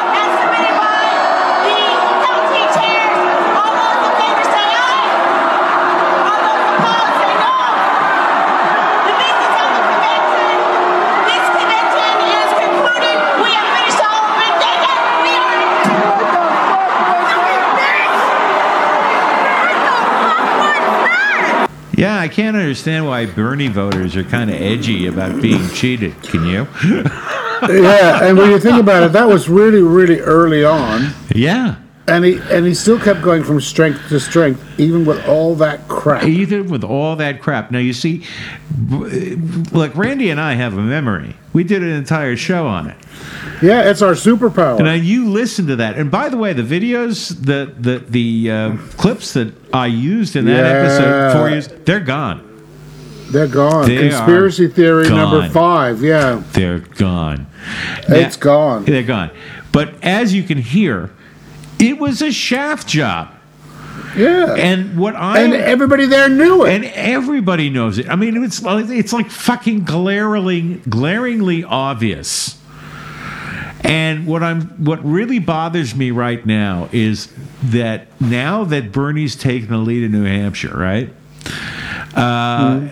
Yeah, I can't understand why Bernie voters are kind of edgy about being cheated. Can you? Yeah, and when you think about it, that was really, really early on. Yeah. And he and he still kept going from strength to strength, even with all that crap. Even with all that crap. Now, you see, look, Randy and I have a memory. We did an entire show on it. Yeah, it's our superpower. Now, you listen to that. And by the way, the videos, the the, the uh, clips that I used in that Yeah. episode four years, they're gone. They're gone. They Conspiracy are theory number gone. five. Yeah, They're gone. it's gone. They're gone. But as you can hear, it was a shaft job. Yeah. And what I And everybody there knew it. And everybody knows it. I mean, it's like it's like fucking glaringly glaringly obvious. And what I'm what really bothers me right now is that now that Bernie's taken the lead in New Hampshire, right? Uh, Mm-hmm.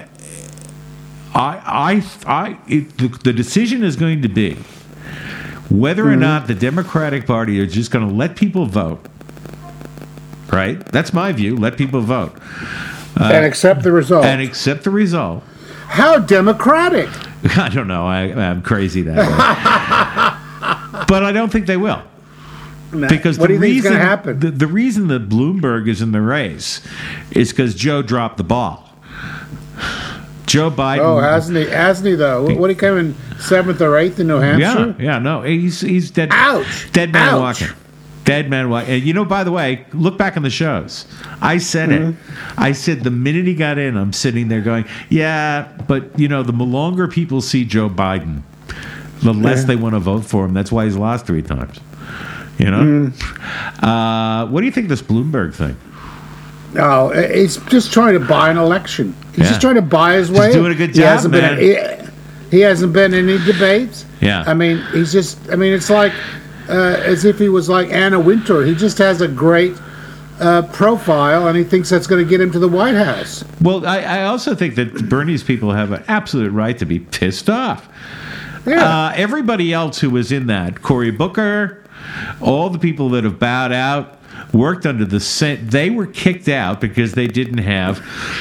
I I I it, the, the decision is going to be whether or Mm-hmm. not the Democratic Party are just going to let people vote. Right? That's my view. Let people vote. Uh, and accept the result. And accept the result. How democratic. I don't know. I, I'm crazy that way. But I don't think they will. Nah. Because What the do you think is reason, gonna happen? The, the reason that Bloomberg is in the race is because Joe dropped the ball. Joe Biden. Oh, hasn't he? Hasn't he though? What, he came in seventh or eighth in New Hampshire? Yeah, yeah, no, he's he's dead. Ouch! Dead man Ouch. walking. Dead man walking. And you know, by the way, look back on the shows. I said Mm-hmm. it. I said the minute he got in, I'm sitting there going, yeah, but you know, the longer people see Joe Biden, the less Yeah. they want to vote for him. That's why he's lost three times. You know. Mm. Uh, what do you think of this Bloomberg thing? No, he's just trying to buy an election. He's Yeah. just trying to buy his He's way. doing a good He job, hasn't man. Been, he, he hasn't been in any debates. Yeah. I mean, he's just. I mean, it's like uh, as if he was like Anna Wintour. He just has a great uh, profile, and he thinks that's going to get him to the White House. Well, I, I also think that Bernie's people have an absolute right to be pissed off. Yeah. Uh, everybody else who was in that, Cory Booker, all the people that have bowed out, worked under the same, they were kicked out because they didn't have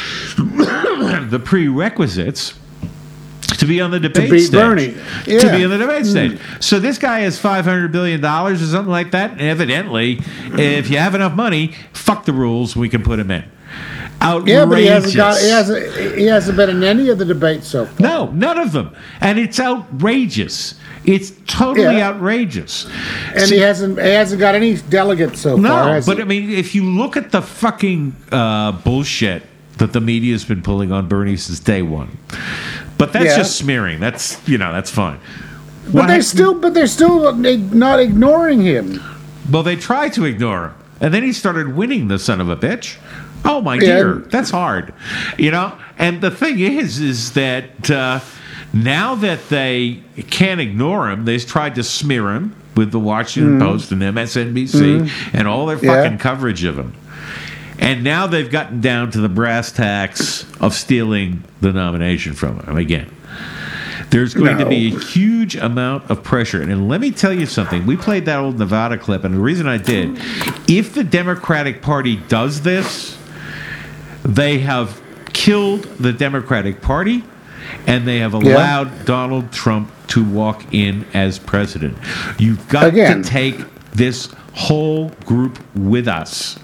the prerequisites to be on the debate beat stage. Bernie. To Yeah. be on the debate Mm. stage. So this guy has five hundred billion dollars or something like that. And evidently, if you have enough money, fuck the rules, we can put him in. Outrageous. Yeah, but he hasn't got. He hasn't. He hasn't been in any of the debates so far. No, none of them. And it's outrageous. It's totally Yeah. outrageous. And See- he hasn't. He hasn't got any delegates so far. No, has but he? I mean, if you look at the fucking uh, bullshit that the media's been pulling on Bernie since day one, but that's Yeah. just smearing. That's you know that's fine. But What they're hap- still. But they're still not ignoring him. Well, they tried to ignore him, and then he started winning. The son of a bitch. Oh my Yeah. dear, that's hard, you know. And the thing is, is that uh, now that they can't ignore him, they've tried to smear him with the Washington Mhm. Post and M S N B C Mhm. and all their Yeah. fucking coverage of him. And now they've gotten down to the brass tacks of stealing the nomination from him again. There's going to No. be a huge amount of pressure. And let me tell you something. We played that old Nevada clip, and the reason I did, if the Democratic Party does this, they have killed the Democratic Party, and they have allowed Donald Trump to walk in as president. You've got Again. to take this whole group with us.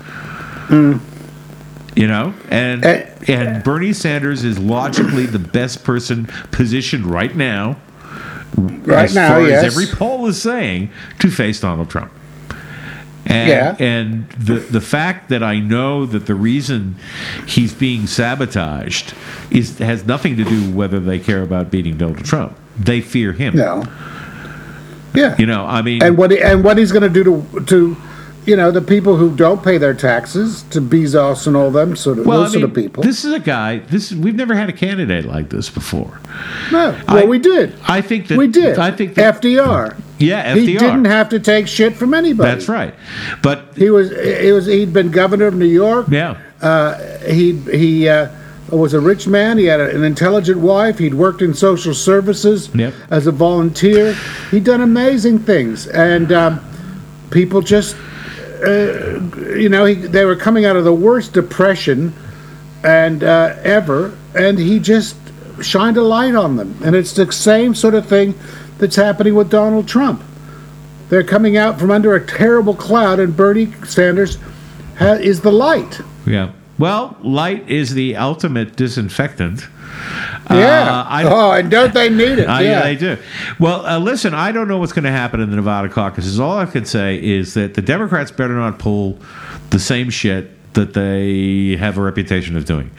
You know, and Eh. and Bernie Sanders is logically the best person positioned right now, Right as now, far yes. as every poll is saying, to face Donald Trump. And, Yeah. and the the fact that I know that the reason he's being sabotaged is has nothing to do whether they care about beating Donald Trump. They fear him. No. Yeah. You know, I mean, And what he, and what he's going to do to to, you know, the people who don't pay their taxes, to Bezos and all them sort of well, those I mean, sort of people. this is a guy. This we've never had a candidate like this before. No, well, I- we did. I think that we did. I think that, F D R. Yeah, F D R. He didn't have to take shit from anybody. That's right. But He was. He was. He'd been governor of New York. yeah, Uh, he he uh, was a rich man. He had an intelligent wife. He'd worked in social services Yep. as a volunteer. He'd done amazing things, and um, people just, uh, you know, he, they were coming out of the worst depression and uh, ever, and he just shined a light on them. And it's the same sort of thing that's happening with Donald Trump. They're coming out from under a terrible cloud, and Bernie Sanders ha- is the light. yeah. Well, light is the ultimate disinfectant. Yeah. Uh, I, oh, and don't they need it? Uh, yeah. yeah, they do. Well, uh, listen, I don't know what's going to happen in the Nevada caucuses. All I can say is that the Democrats better not pull the same shit that they have a reputation of doing,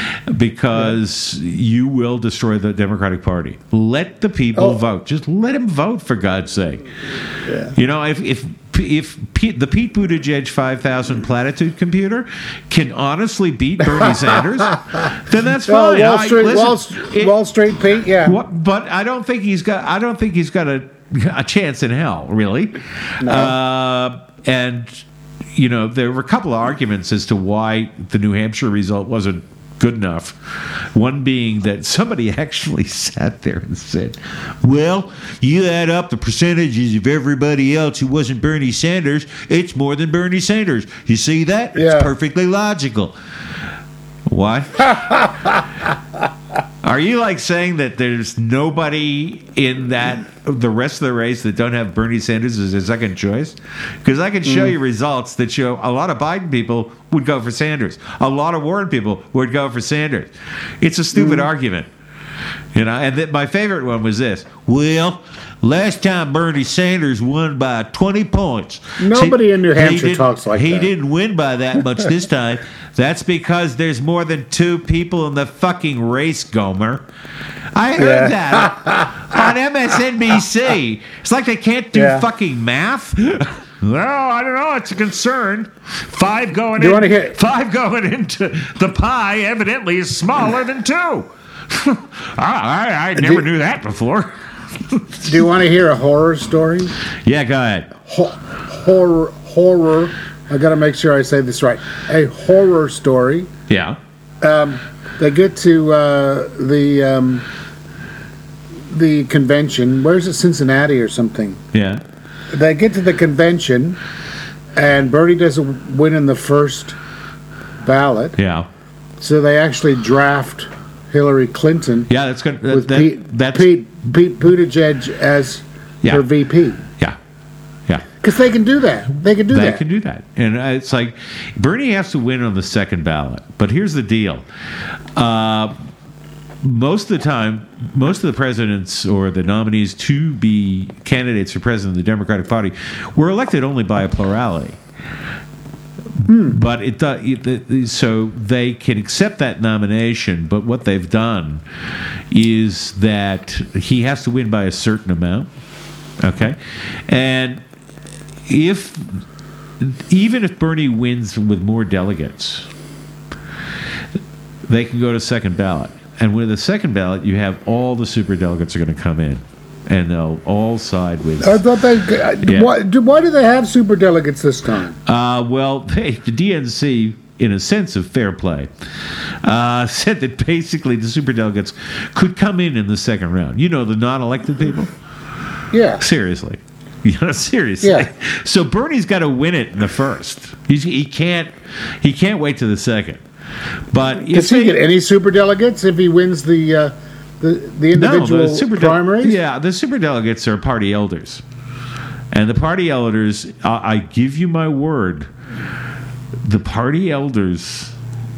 because you will destroy the Democratic Party. Let the people Oh. vote. Just let them vote, for God's sake. Yeah. You know, if if if Pete, the Pete Buttigieg five thousand platitude computer can honestly beat Bernie Sanders, then that's Oh, fine. Wall I- Street, listen, Wall, St- it- Wall Street Pete, yeah. what, but I don't think he's got. I don't think he's got a a chance in hell, really. No. Uh, and you know, there were a couple of arguments as to why the New Hampshire result wasn't good enough. One being that somebody actually sat there and said, "Well, you add up the percentages of everybody else who wasn't Bernie Sanders, it's more than Bernie Sanders. You see that? Yeah. It's perfectly logical." What? Are you like saying that there's nobody in that the rest of the race that don't have Bernie Sanders as their second choice? Because I can show Mm. you results that show a lot of Biden people would go for Sanders. A lot of Warren people would go for Sanders. It's a stupid Mm. argument. You know, and th- my favorite one was this. Well, last time Bernie Sanders won by twenty points. Nobody See, in New he Hampshire didn't- talks like he that. He didn't win by that much this time. That's because there's more than two people in the fucking race, Gomer. I heard Yeah. that on M S N B C. It's like they can't do Yeah. fucking math. Well, I don't know. It's a concern. Five going Do you in. wanna hear- Five going into the pie evidently is smaller than two. I, I never Do- knew that before. Do you want to hear a horror story? Yeah, go ahead. Ho- horror, horror. I got to make sure I say this right. A horror story. Yeah. Um, they get to uh, the um, the convention. Where's it? Cincinnati or something. Yeah. They get to the convention, and Bernie doesn't win in the first ballot. Yeah. So they actually draft Hillary Clinton. Yeah, that's good. That, with that- Pete, that's Pete Pete Buttigieg as Yeah. her V P. Yeah. Yeah. Because they can do that. They can do They that. can do that. And uh, it's like Bernie has to win on the second ballot. But here's the deal. Uh, most of the time, most of the presidents or the nominees to be candidates for president of the Democratic Party were elected only by a plurality. But it, do- it, it so they can accept that nomination. But what they've done is that he has to win by a certain amount. Okay, and if even if Bernie wins with more delegates, they can go to second ballot. And with the second ballot, you have all the super delegates are going to come in, and they'll all side with. I thought they. Yeah. Why, do- why do they have super delegates this time? Uh, well, they, the D N C, in a sense of fair play, uh, said that basically the superdelegates could come in in the second round. You know, the non-elected people. Yeah. Seriously. You know, seriously. Yeah. So Bernie's got to win it in the first. He's, he can't. He can't wait to the second. But Does he get any super delegates if he wins the uh, the the individual no, the super primaries? Yeah, the super delegates are party elders, and the party elders. Uh, I give you my word. The party elders,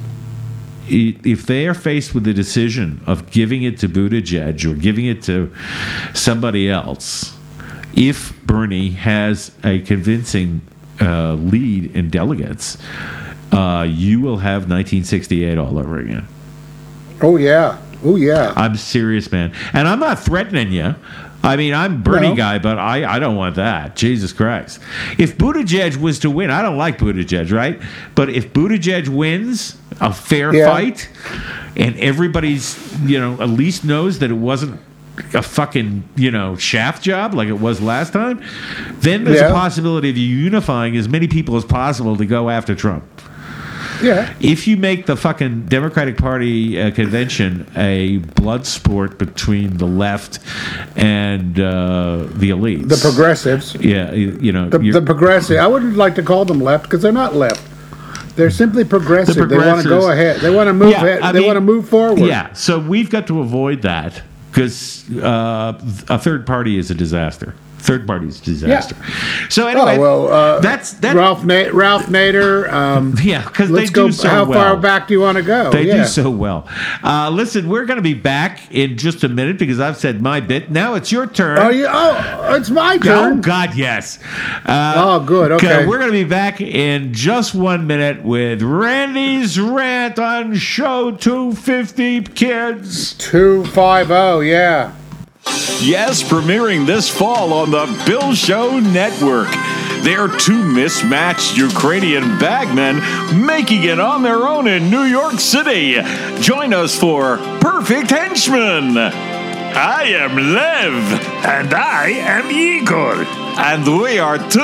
i- if they are faced with the decision of giving it to Buttigieg or giving it to somebody else, if Bernie has a convincing uh, lead in delegates, uh, you will have nineteen sixty-eight all over again. Oh yeah. Oh yeah. I'm serious, man. And I'm not threatening you. I mean, I'm Bernie No. guy, but I, I don't want that. Jesus Christ. If Buttigieg was to win, I don't like Buttigieg, right? But if Buttigieg wins a fair Yeah. fight and everybody's, you know, at least knows that it wasn't a fucking, you know, shaft job like it was last time, then there's Yeah. a possibility of you unifying as many people as possible to go after Trump. Yeah. If you make the fucking Democratic Party uh, convention a blood sport between the left and uh, the elites, The progressives. yeah, you, you know, The, you're- the progressive. I wouldn't like to call them left because they're not left. They're simply progressive. The They want to go progressives. ahead. They want to move Yeah, ahead. I They mean, want to move forward. Yeah, so we've got to avoid that because uh, a third party is a disaster. Third party is a disaster. So anyway, oh well, uh, that's that. Ralph Na- Ralph Nader. Um, Yeah, because they let's do go. so how well. far back do you want to go? They yeah. do so well. Uh, listen, we're going to be back in just a minute because I've said my bit. Now it's your turn. Oh, you, oh, it's my Oh, turn. God, yes. Uh, Oh, good, okay. We're going to be back in just one minute with Randy's Rant on Show two fifty, kids. two fifty, yeah. Yes, premiering this fall on the Bill Show Network. They're two mismatched Ukrainian bagmen making it on their own in New York City. Join us for Perfect Henchman. I am Lev. And I am Igor. And we are two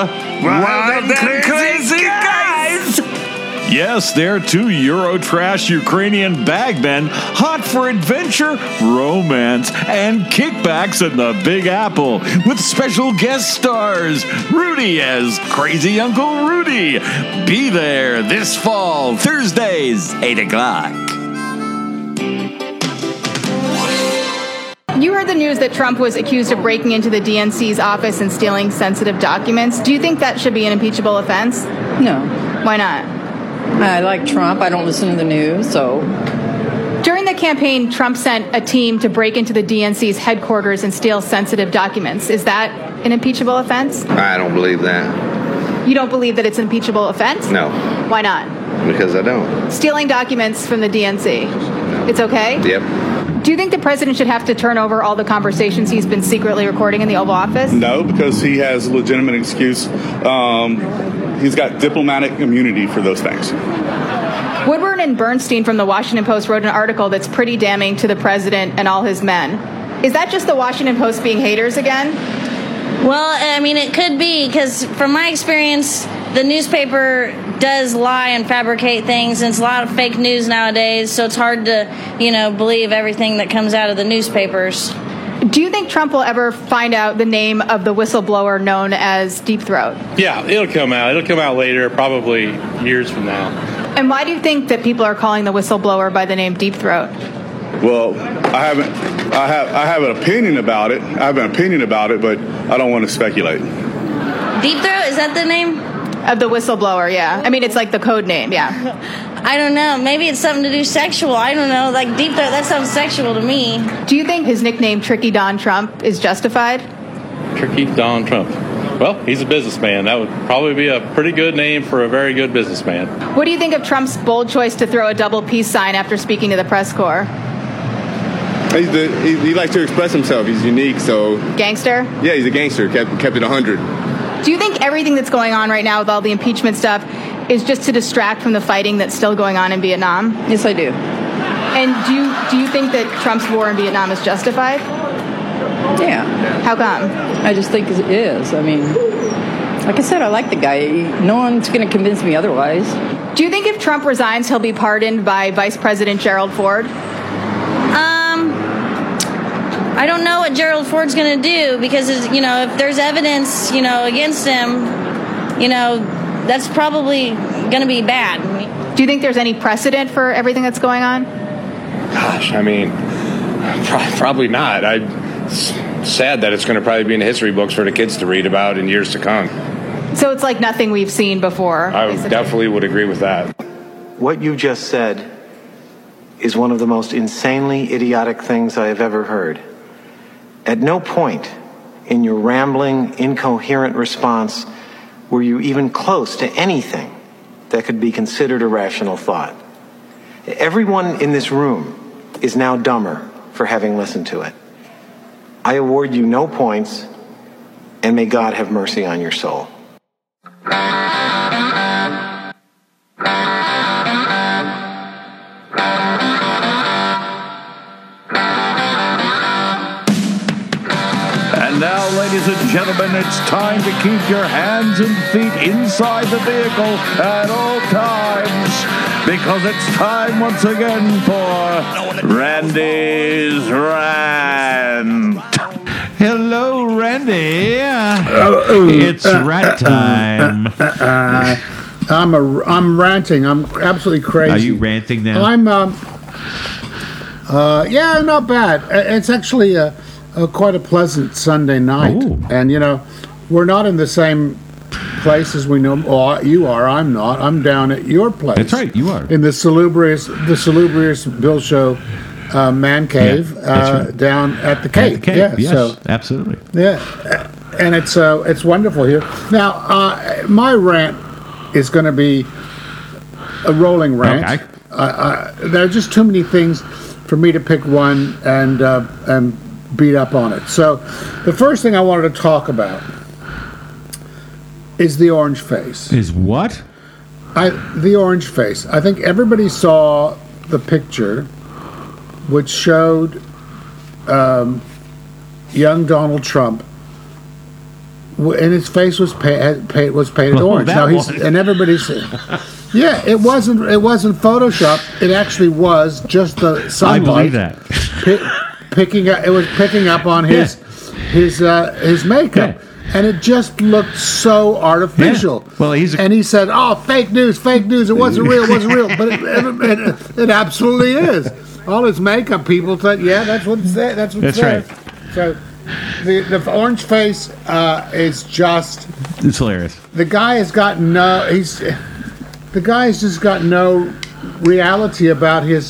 wild, and crazy, guys. Yes, they're two Eurotrash Ukrainian bagmen hot for adventure, romance, and kickbacks in the Big Apple with special guest stars Rudy as Crazy Uncle Rudy. Be there this fall, Thursdays, eight o'clock. You heard the news that Trump was accused of breaking into the D N C's office and stealing sensitive documents. Do you think that should be an impeachable offense? No. Why not? I like Trump. I don't listen to the news, so During the campaign, Trump sent a team to break into the D N C's headquarters and steal sensitive documents. Is that an impeachable offense? I don't believe that. You don't believe that it's an impeachable offense? No. Why not? Because I don't. Stealing documents from the D N C. It's okay? Yep. Do you think the president should have to turn over all the conversations he's been secretly recording in the Oval Office? No, because he has a legitimate excuse. Um, he's got diplomatic immunity for those things. Woodward and Bernstein from the Washington Post wrote an article that's pretty damning to the president and all his men. Is that just the Washington Post being haters again? Well, I mean, it could be, because from my experience, the newspaper does lie and fabricate things, and it's a lot of fake news nowadays, so it's hard to, you know, believe everything that comes out of the newspapers. Do you think Trump will ever find out the name of the whistleblower known as Deep Throat? Yeah, it'll come out. It'll come out later, probably years from now. And why do you think that people are calling the whistleblower by the name Deep Throat? Well, I haven't. I have. I have an opinion about it. I have an opinion about it, but I don't want to speculate. Deep Throat, is that the name? Of the whistleblower, yeah. I mean, it's like the code name, yeah. I don't know. Maybe it's something to do sexual. I don't know. Like Deep Throat, that sounds sexual to me. Do you think his nickname, Tricky Don Trump, is justified? Tricky Don Trump. Well, he's a businessman. That would probably be a pretty good name for a very good businessman. What do you think of Trump's bold choice to throw a double peace sign after speaking to the press corps? He's the, he, he likes to express himself. He's unique, so... Gangster? Yeah, he's a gangster. Kept, kept it one hundred. Do you think everything that's going on right now with all the impeachment stuff is just to distract from the fighting that's still going on in Vietnam? Yes, I do. And do you, do you think that Trump's war in Vietnam is justified? Yeah. How come? I just think it is. I mean, like I said, I like the guy. No one's going to convince me otherwise. Do you think if Trump resigns, he'll be pardoned by Vice President Gerald Ford? Um, I don't know what Gerald Ford's going to do, because, you know, if there's evidence, you know, against him, you know, that's probably going to be bad. Do you think there's any precedent for everything that's going on? Gosh, I mean, pro- probably not. I, it's sad that it's going to probably be in the history books for the kids to read about in years to come. So it's like nothing we've seen before. I basically. definitely would agree with that. What you just said is one of the most insanely idiotic things I have ever heard. At no point in your rambling, incoherent response were you even close to anything that could be considered a rational thought. Everyone in this room is now dumber for having listened to it. I award you no points, and may God have mercy on your soul. And now, ladies and gentlemen, it's time to keep your hands and feet inside the vehicle at all times, because it's time once again for Randy's Rant. Hello, Randy. Uh, uh, it's uh, rat uh, time. Uh, uh, uh, I'm a, I'm ranting. I'm absolutely crazy. Are you ranting now? I'm, um, uh, yeah, not bad. It's actually a, a quite a pleasant Sunday night, Ooh. And you know, we're not in the same place as we know. Well, you are. I'm not. I'm down at your place. That's right. You are in the salubrious, the salubrious Bill Show. Uh, man cave yeah, uh, right. down at the cave. At the cave. Yeah, yes, so, absolutely. Yeah, and it's uh, it's wonderful here. Now, uh, my rant is going to be a rolling rant. Okay. Uh, uh, there are just too many things for me to pick one and uh, and beat up on it. So, the first thing I wanted to talk about is the orange face. Is what? I the orange face. I think everybody saw the picture, which showed um, young Donald Trump, and his face was pa- pa- was painted Oh, orange. that Now he's one. and everybody's yeah, it wasn't it wasn't Photoshop. It actually was just the sunlight. I believe that. Pi- picking up, it was picking up on his his uh, his makeup. Yeah. And it just looked so artificial. Yeah. Well, he's a- and he said, "Oh, fake news, fake news. It wasn't real. It wasn't real." But it, it, it, it absolutely is. All his makeup people said, "Yeah, that's what it's there. That's what it's That's there." So the the orange face uh, is just. It's hilarious. The guy has got no. He's the guy has just got no reality about his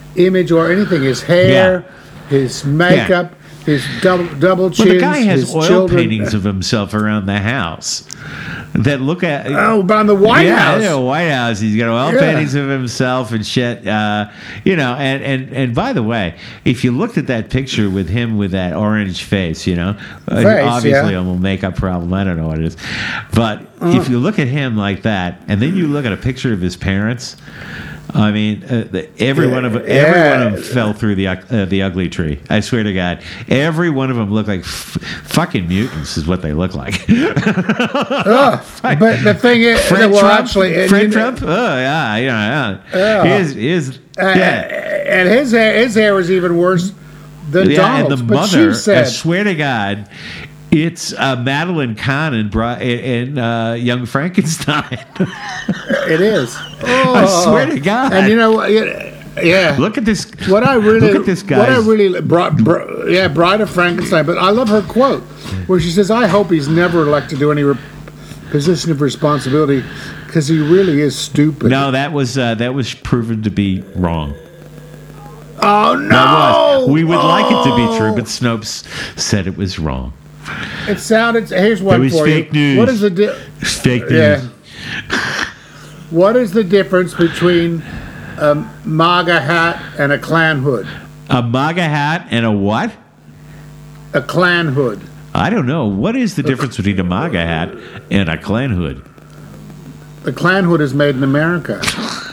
image or anything. His hair, his makeup, his double double chins. Well, the guy has his oil children. paintings of himself around the house that look at. Oh, but on the White yeah, House. Yeah, White House. He's got oil Yeah. paintings of himself and shit. Uh, you know, and, and, and by the way, if you looked at that picture with him with that orange face, you know, uh, Face, obviously yeah. a little makeup problem. I don't know what it is. But Uh. if you look at him like that, and then you look at a picture of his parents, I mean, uh, the, every one of them, every Yeah. one of them fell through the ug- uh, the ugly tree. I swear to God, every one of them looked like f- fucking mutants. Is what they look like. Ugh. But the thing is, Fred well, Trump, actually, and Fred you know- Trump. Oh yeah, yeah, yeah. Yeah. His his Uh, yeah. and his hair, his hair was even worse than yeah, Donald's. and the but mother. she said, I swear to God. It's uh, Madeline Kahn and, Bri- and uh, Young Frankenstein. It is. Oh, I swear to God. And you know what? Yeah, yeah. Look at this. What I really, Look at this guy. What I really, brought, br- yeah, Bride of Frankenstein. But I love her quote where she says, "I hope he's never elected to any re- position of responsibility because he really is stupid." No, that was uh, that was proven to be wrong. Oh no! That was. We would like it to be true, Oh. but Snopes said it was wrong. It sounded. Here's one It was for fake you. news. What is the di- It's fake news. Yeah. What is the difference between a MAGA hat and a Klan hood? A MAGA hat and a what? A Klan hood. I don't know. What is the difference between a MAGA hat and a Klan hood? The Klan hood is made in America.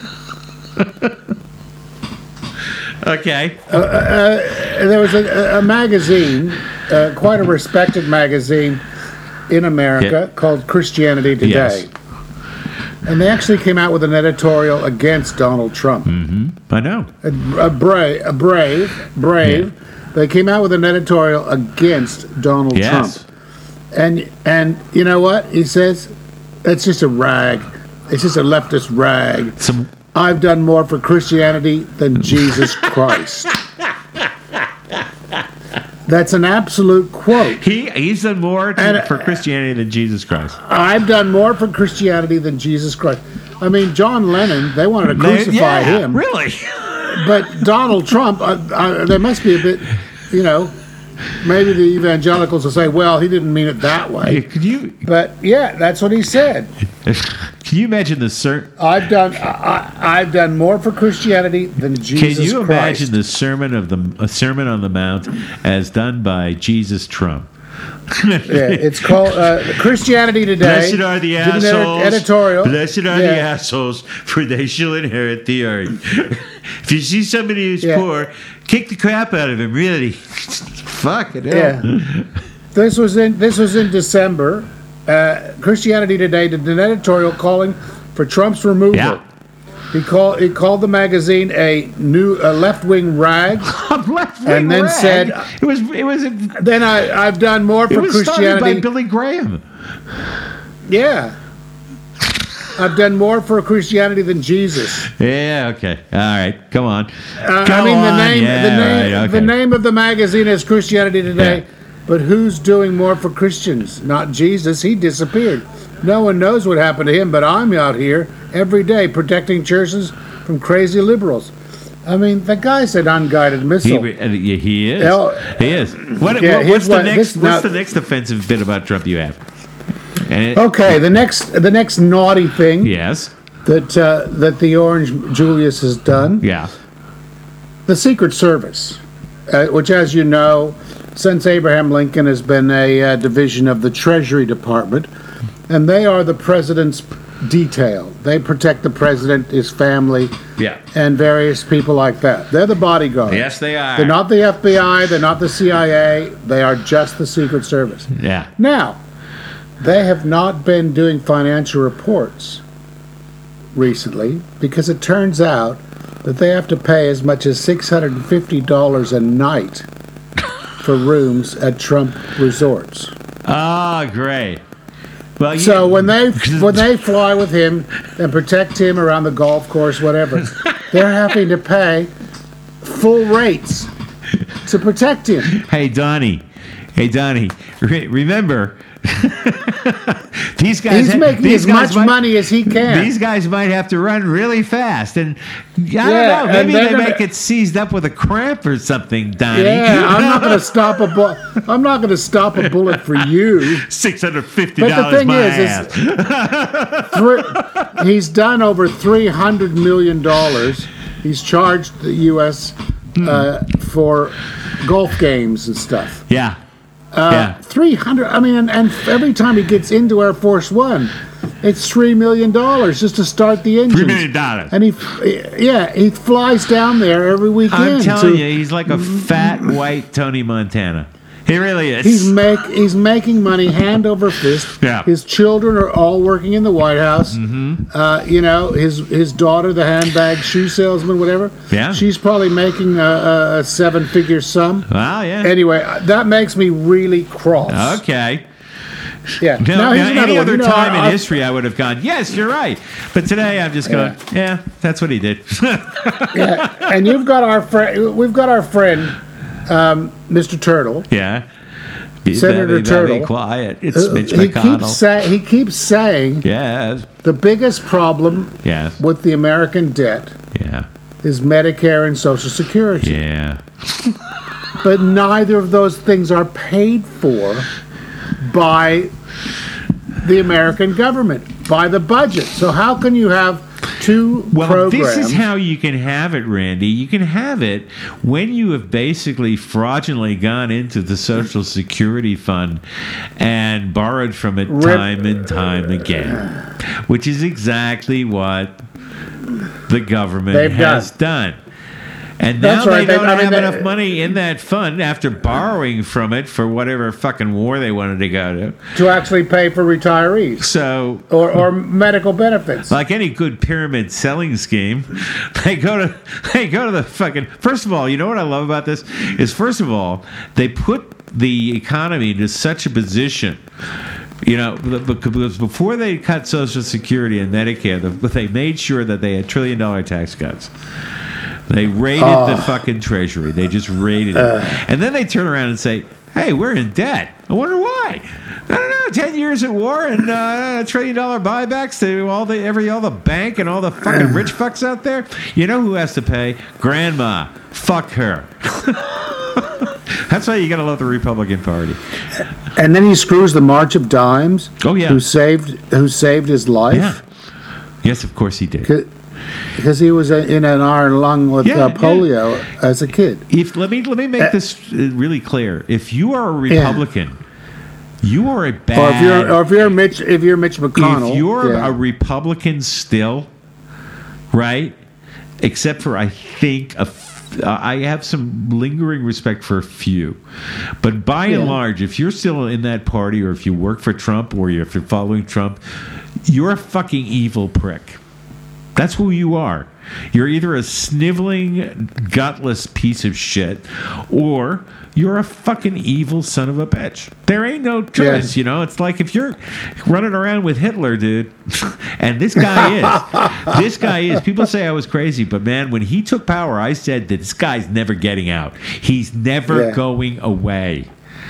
Okay. Uh, uh, there was a, a magazine, uh, quite a respected magazine in America Yeah. called Christianity Today. Yes. And they actually came out with an editorial against Donald Trump. Mm-hmm. I know. A, a, brave, a brave, brave. They came out with an editorial against Donald Yes. Trump. And and you know what? He says, it's just a rag. It's just a leftist rag. Some I've done more for Christianity than Jesus Christ. That's an absolute quote. He he's done more to, And, uh, for Christianity than Jesus Christ. I've done more for Christianity than Jesus Christ. I mean, John Lennon, they wanted to They- crucify yeah, him. Really? But Donald Trump, uh, uh, there must be a bit, you know, maybe the evangelicals will say, well, he didn't mean it that way. Could you? But yeah, that's what he said. Can you imagine the cert? I've done, I, I- I've done more for Christianity than Jesus Can you Christ. imagine the sermon of the a sermon on the Mount as done by Jesus Trump? Yeah, it's called uh, Christianity Today. Blessed are the did an edit- assholes. editorial. Blessed are the Yeah. assholes, for they shall inherit the earth. If you see somebody who's Yeah. poor, kick the crap out of him. Really, fuck it. Yeah. This was in this was in December. Uh, Christianity Today did an editorial calling for Trump's removal. Yeah. He called he called the magazine a new a left wing rag, and then rag? said it was it was a, then I I've done more it for was started Christianity. by Billy Graham. Yeah. I've done more for Christianity than Jesus. Yeah. Okay. All right. Come on. Uh, Come I mean, the on. name, Yeah, the name, right, okay. the name of the magazine is Christianity Today. Yeah. But who's doing more for Christians? Not Jesus. He disappeared. No one knows what happened to him. But I'm out here every day protecting churches from crazy liberals. I mean, the guy's an unguided He, missile. re- uh, yeah, he is. Hell, he is. What, yeah, what- here's what's the what- next? this- what's now- the next offensive bit about Trump you have? And it- Okay, the next, the next naughty thing. Yes. That uh, that the Orange Julius has done. Yeah. The Secret Service, uh, which, as you know, since Abraham Lincoln has been a uh, division of the Treasury Department, and they are the president's detail. They protect the president, his family, Yeah. and various people like that. They're the bodyguard. Yes, they are. They're not the F B I. They're not the C I A. They are just the Secret Service. Yeah. Now, they have not been doing financial reports recently because it turns out that they have to pay as much as six hundred fifty dollars a night for rooms at Trump resorts. Ah, great. Well, you, So when they when they fly with him and protect him around the golf course, whatever, they're having to pay full rates to protect him. Hey, Donnie. Hey, Donnie. Re- remember, these guys, He's ha- making these as guys much might, money as he can. These guys might have to run really fast, and I Yeah, don't know. Maybe and they're they gonna- make it seized up with a cramp or something, Donnie. Yeah, I'm not going to stop a bu- I'm not going to stop a bullet for you. Six hundred fifty But the dollars thing my is, ass. is three, he's done over three hundred million dollars. He's charged the U S uh, for golf games and stuff. Yeah. Uh, Yeah. three hundred. I mean, and, and every time he gets into Air Force One, it's three million dollars just to start the engines. Three million dollars. And he, yeah, he flies down there every weekend. I'm telling to- you, he's like a fat white Tony Montana. He really is. He's make he's making money hand over fist. Yeah. His children are all working in the White House. Mm-hmm. Uh, you know, his his daughter, the handbag shoe salesman, whatever. Yeah. She's probably making a, a, a seven figure sum. Well, yeah. Anyway, that makes me really cross. Okay. Yeah. No, Now, here's now, another any one. other You know, time I- in I- history, I would have gone, yes, you're right. But today, I'm just going, yeah, that's what he did. Yeah. And you've got our friend. We've got our friend, um, Mister Turtle. Yeah. Be Senator very, Turtle. very quiet. It's Uh, Mitch he McConnell. keeps say, he keeps saying Yes. the biggest problem Yes. with the American debt Yeah. is Medicare and Social Security. Yeah. But neither of those things are paid for by the American government, by the budget. So how can you have two Well, programs? this is how you can have it, Randy. You can have it when you have basically fraudulently gone into the Social Security Fund and borrowed from it Rip- time and time again, which is exactly what the government They've has done. And now That's they right. They- don't I mean, have they- enough money in that fund after borrowing from it for whatever fucking war they wanted to go to. to actually pay for retirees So or, or medical benefits. like any good pyramid selling scheme, they go to they go to the fucking. First of all, you know what I love about this is first of all they put the economy into such a position. You know, because before they cut Social Security and Medicare, they made sure that they had trillion dollar tax cuts. They raided Oh. the fucking treasury. They just raided it. Uh. And then they turn around and say, hey, we're in debt. I wonder why. I don't know. Ten years at war and uh, trillion dollar buybacks to all the every all the bank and all the fucking rich fucks out there. You know who has to pay? Grandma. Fuck her. That's why you gotta love the Republican Party. And then he screws the March of Dimes. Oh yeah. Who saved who saved his life? Yeah. Yes, of course he did. Because he was uh, in an iron lung with Yeah, uh, polio as a kid. If let me let me make Uh, this uh, really clear. If you are a Republican, you are a bad. Or if you're or if you're Mitch if you're Mitch McConnell. If you're yeah. a Republican still, right? Except for I think a f- uh, I have some lingering respect for a few, but by and Yeah. large, if you're still in that party, or if you work for Trump, or if you're following Trump, you're a fucking evil prick. That's who you are. You're either a sniveling, gutless piece of shit, or you're a fucking evil son of a bitch. There ain't no choice, Yeah. you know? It's like if you're running around with Hitler, dude, and this guy is. This guy is. People say I was crazy, but man, when he took power, I said that this guy's never getting out. He's never Yeah. going away.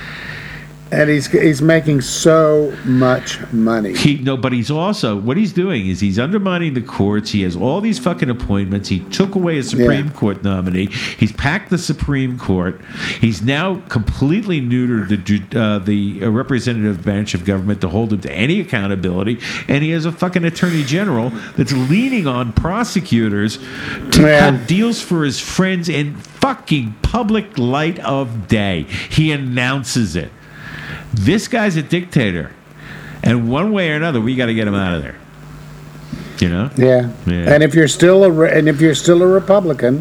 And he's he's making so much money. He no, but he's also what he's doing is he's undermining the courts. He has all these fucking appointments. He took away a Supreme Yeah. Court nominee. He's packed the Supreme Court. He's now completely neutered the ju- uh, the uh, representative branch of government to hold him to any accountability. And he has a fucking attorney general that's leaning on prosecutors to Man. cut deals for his friends in fucking public light of day. He announces it. This guy's a dictator, and one way or another, we got to get him out of there. You know? Yeah. Yeah. And if you're still a re- and if you're still a Republican,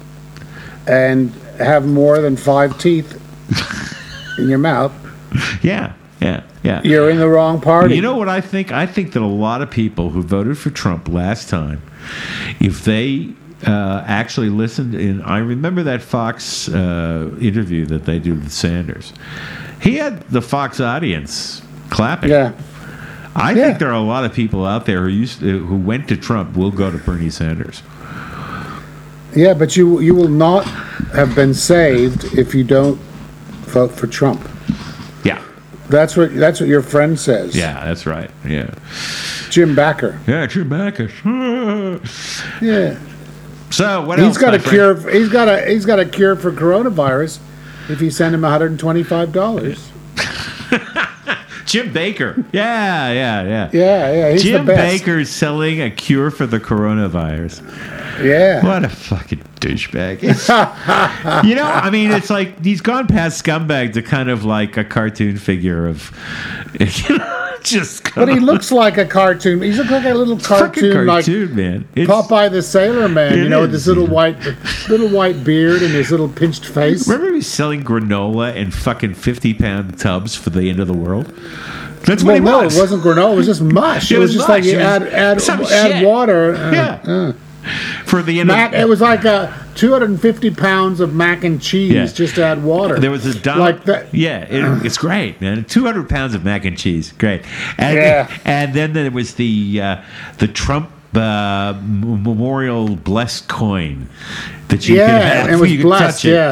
and have more than five teeth in your mouth, Yeah, yeah, yeah. you're in the wrong party. You know what I think? I think that a lot of people who voted for Trump last time, if they uh, actually listened in, I remember that Fox uh, interview that they did with Sanders. He had the Fox audience clapping. Yeah. I Yeah. think there are a lot of people out there who used to, who went to Trump will go to Bernie Sanders. Yeah, but you you will not have been saved if you don't vote for Trump. Yeah. That's what that's what your friend says. Yeah, that's right. Yeah. Jim Bakker. Yeah, Jim Bakker. Yeah. So what he's else? got a my cure. friend? He's got a he's got a cure for coronavirus. If you send him one hundred twenty-five dollars. Jim Bakker. Yeah, yeah, yeah. Yeah, yeah. He's Jim the best. Baker's selling a cure for the coronavirus. Yeah. What a fucking douchebag. You know, I mean, it's like he's gone past scumbag to kind of like a cartoon figure of, you know, just. But he looks like a cartoon. He's like a little cartoon, cartoon like man. It's, Popeye the Sailor Man. It You know, with is, his little yeah. white, little white beard and his little pinched face. Remember he's selling granola in fucking fifty pound tubs for the end of the world? That's well, what he no, was. it wasn't granola. It was just mush. It It, was, was just mush. like you It was add add some add shit. water. Uh, Yeah. uh. For the end Mac, of it was like uh, two hundred fifty pounds of mac and cheese Yeah. just to add water. There was a Donald, like that. Yeah, it, it's great, man. Two hundred pounds of mac and cheese, great. And, Yeah. and then there was the uh, the Trump uh, m- Memorial blessed coin that you Yeah, could have. and it was you could blessed, touch it.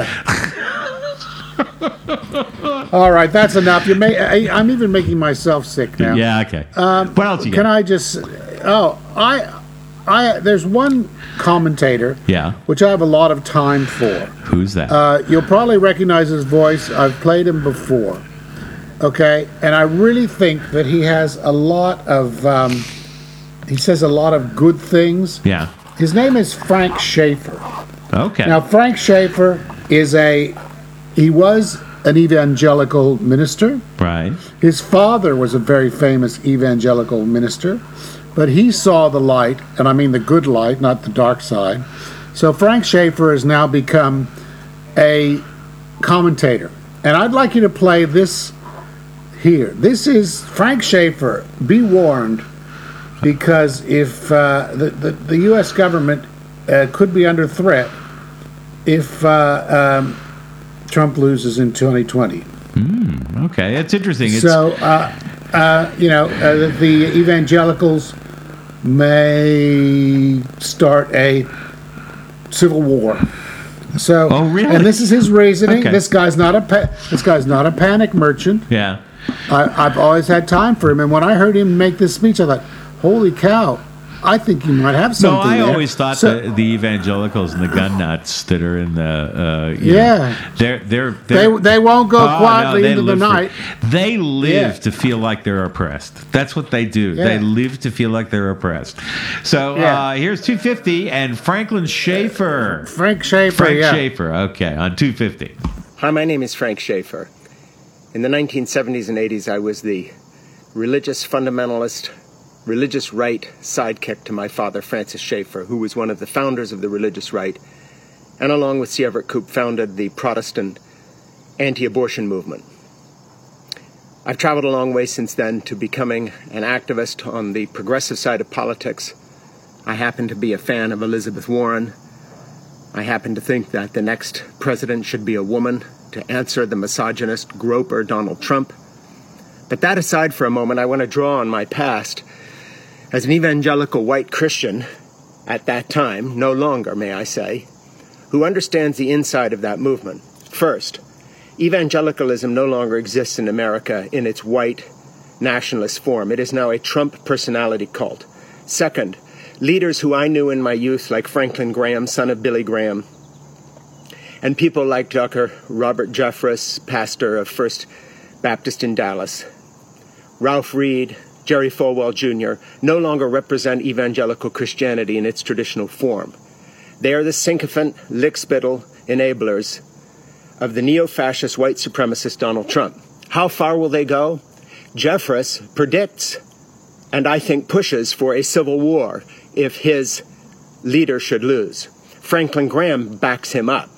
yeah. All right, that's enough. You may. I, I'm even making myself sick now. Yeah, okay. Um, what else you Can got? I just? Oh, I, I. There's one commentator. Yeah. Which I have a lot of time for. Who's that? Uh, you'll probably recognize his voice. I've played him before. Okay, and I really think that he has a lot of. Um, he says a lot of good things. Yeah. His name is Frank Schaeffer. Okay. Now, Frank Schaeffer is a. He was an evangelical minister. Right. His father was a very famous evangelical minister, but he saw the light, and I mean the good light, not the dark side. So Frank Schaeffer has now become a commentator. And I'd like you to play this here. This is Frank Schaeffer. Be warned, because if uh, the, the, the U S government uh, could be under threat if uh, um, Trump loses in twenty twenty. Mm, okay, it's interesting. It's, So, uh, uh, you know, uh, the evangelicals may start a civil war. So, oh, really? And this is his reasoning. Okay. This guy's not a pa- this guy's not a panic merchant. yeah. I, I've always had time for him, and when I heard him make this speech, I thought, "Holy cow! I think he might have No, something." I there." always thought So- the, the evangelicals and the gun nuts that are in the uh, you Yeah. know, they're they're, they they're they won't go Oh, no, quietly they into the live for- night. They live Yeah. to feel like they're oppressed. That's what they do. Yeah. They live to feel like they're oppressed. So Yeah. uh, here's two fifty and Franklin Schaeffer. Frank Schaeffer. Frank yeah. Schaeffer. Okay, on two fifty. Hi, my name is Frank Schaeffer. In the nineteen seventies and eighties, I was the religious fundamentalist, religious right sidekick to my father, Francis Schaeffer, who was one of the founders of the religious right, and along with C. Everett Koop, founded the Protestant anti-abortion movement. I've traveled a long way since then to becoming an activist on the progressive side of politics. I happen to be a fan of Elizabeth Warren. I happen to think that the next president should be a woman to answer the misogynist groper Donald Trump. But that aside for a moment, I want to draw on my past as an evangelical white Christian at that time, no longer, may I say, who understands the inside of that movement. First, evangelicalism no longer exists in America in its white nationalist form. It is now a Trump personality cult. Second, leaders who I knew in my youth, like Franklin Graham, son of Billy Graham, and people like Doctor Robert Jeffress, pastor of First Baptist in Dallas, Ralph Reed, Jerry Falwell Junior, no longer represent evangelical Christianity in its traditional form. They are the sycophant, lickspittle enablers of the neo-fascist white supremacist Donald Trump. How far will they go? Jeffress predicts, and I think pushes for a civil war if his leader should lose. Franklin Graham backs him up.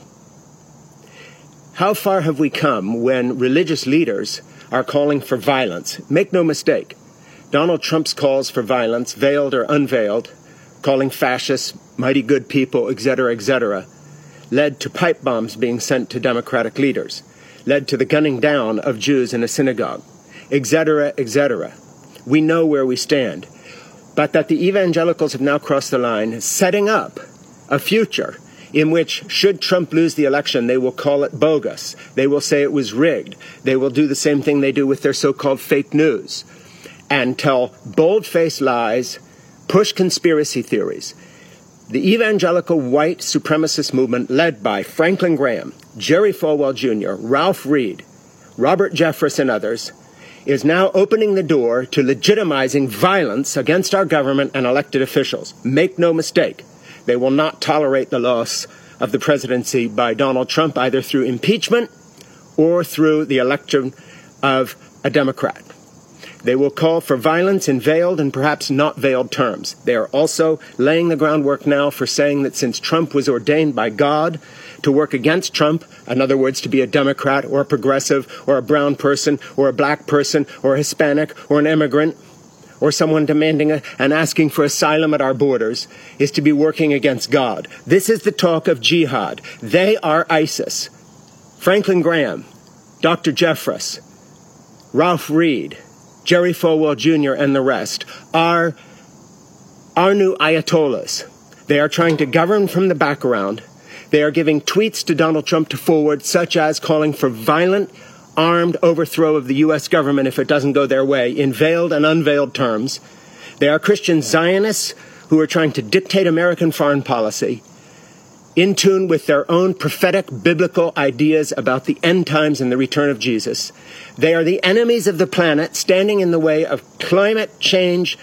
How far have we come when religious leaders are calling for violence? Make no mistake, Donald Trump's calls for violence, veiled or unveiled, calling fascists mighty good people, et cetera, et cetera, led to pipe bombs being sent to Democratic leaders, led to the gunning down of Jews in a synagogue, et cetera, et cetera. We know where we stand. But that the evangelicals have now crossed the line, setting up a future in which, should Trump lose the election, they will call it bogus. They will say it was rigged. They will do the same thing they do with their so-called fake news and tell bold-faced lies, push conspiracy theories. The evangelical white supremacist movement led by Franklin Graham, Jerry Falwell Junior, Ralph Reed, Robert Jeffress, and others, is now opening the door to legitimizing violence against our government and elected officials. Make no mistake, they will not tolerate the loss of the presidency by Donald Trump, either through impeachment or through the election of a Democrat. They will call for violence in veiled and perhaps not veiled terms. They are also laying the groundwork now for saying that since Trump was ordained by God to work against Trump, in other words, to be a Democrat or a progressive or a brown person or a black person or a Hispanic or an immigrant or someone demanding a, and asking for asylum at our borders, is to be working against God. This is the talk of jihad. They are ISIS. Franklin Graham, Doctor Jeffress, Ralph Reed, Jerry Falwell Junior, and the rest are our new ayatollahs. They are trying to govern from the background. They are giving tweets to Donald Trump to forward, such as calling for violent, armed overthrow of the U S government if it doesn't go their way, in veiled and unveiled terms. They are Christian Zionists who are trying to dictate American foreign policy, in tune with their own prophetic biblical ideas about the end times and the return of Jesus. They are the enemies of the planet, standing in the way of climate change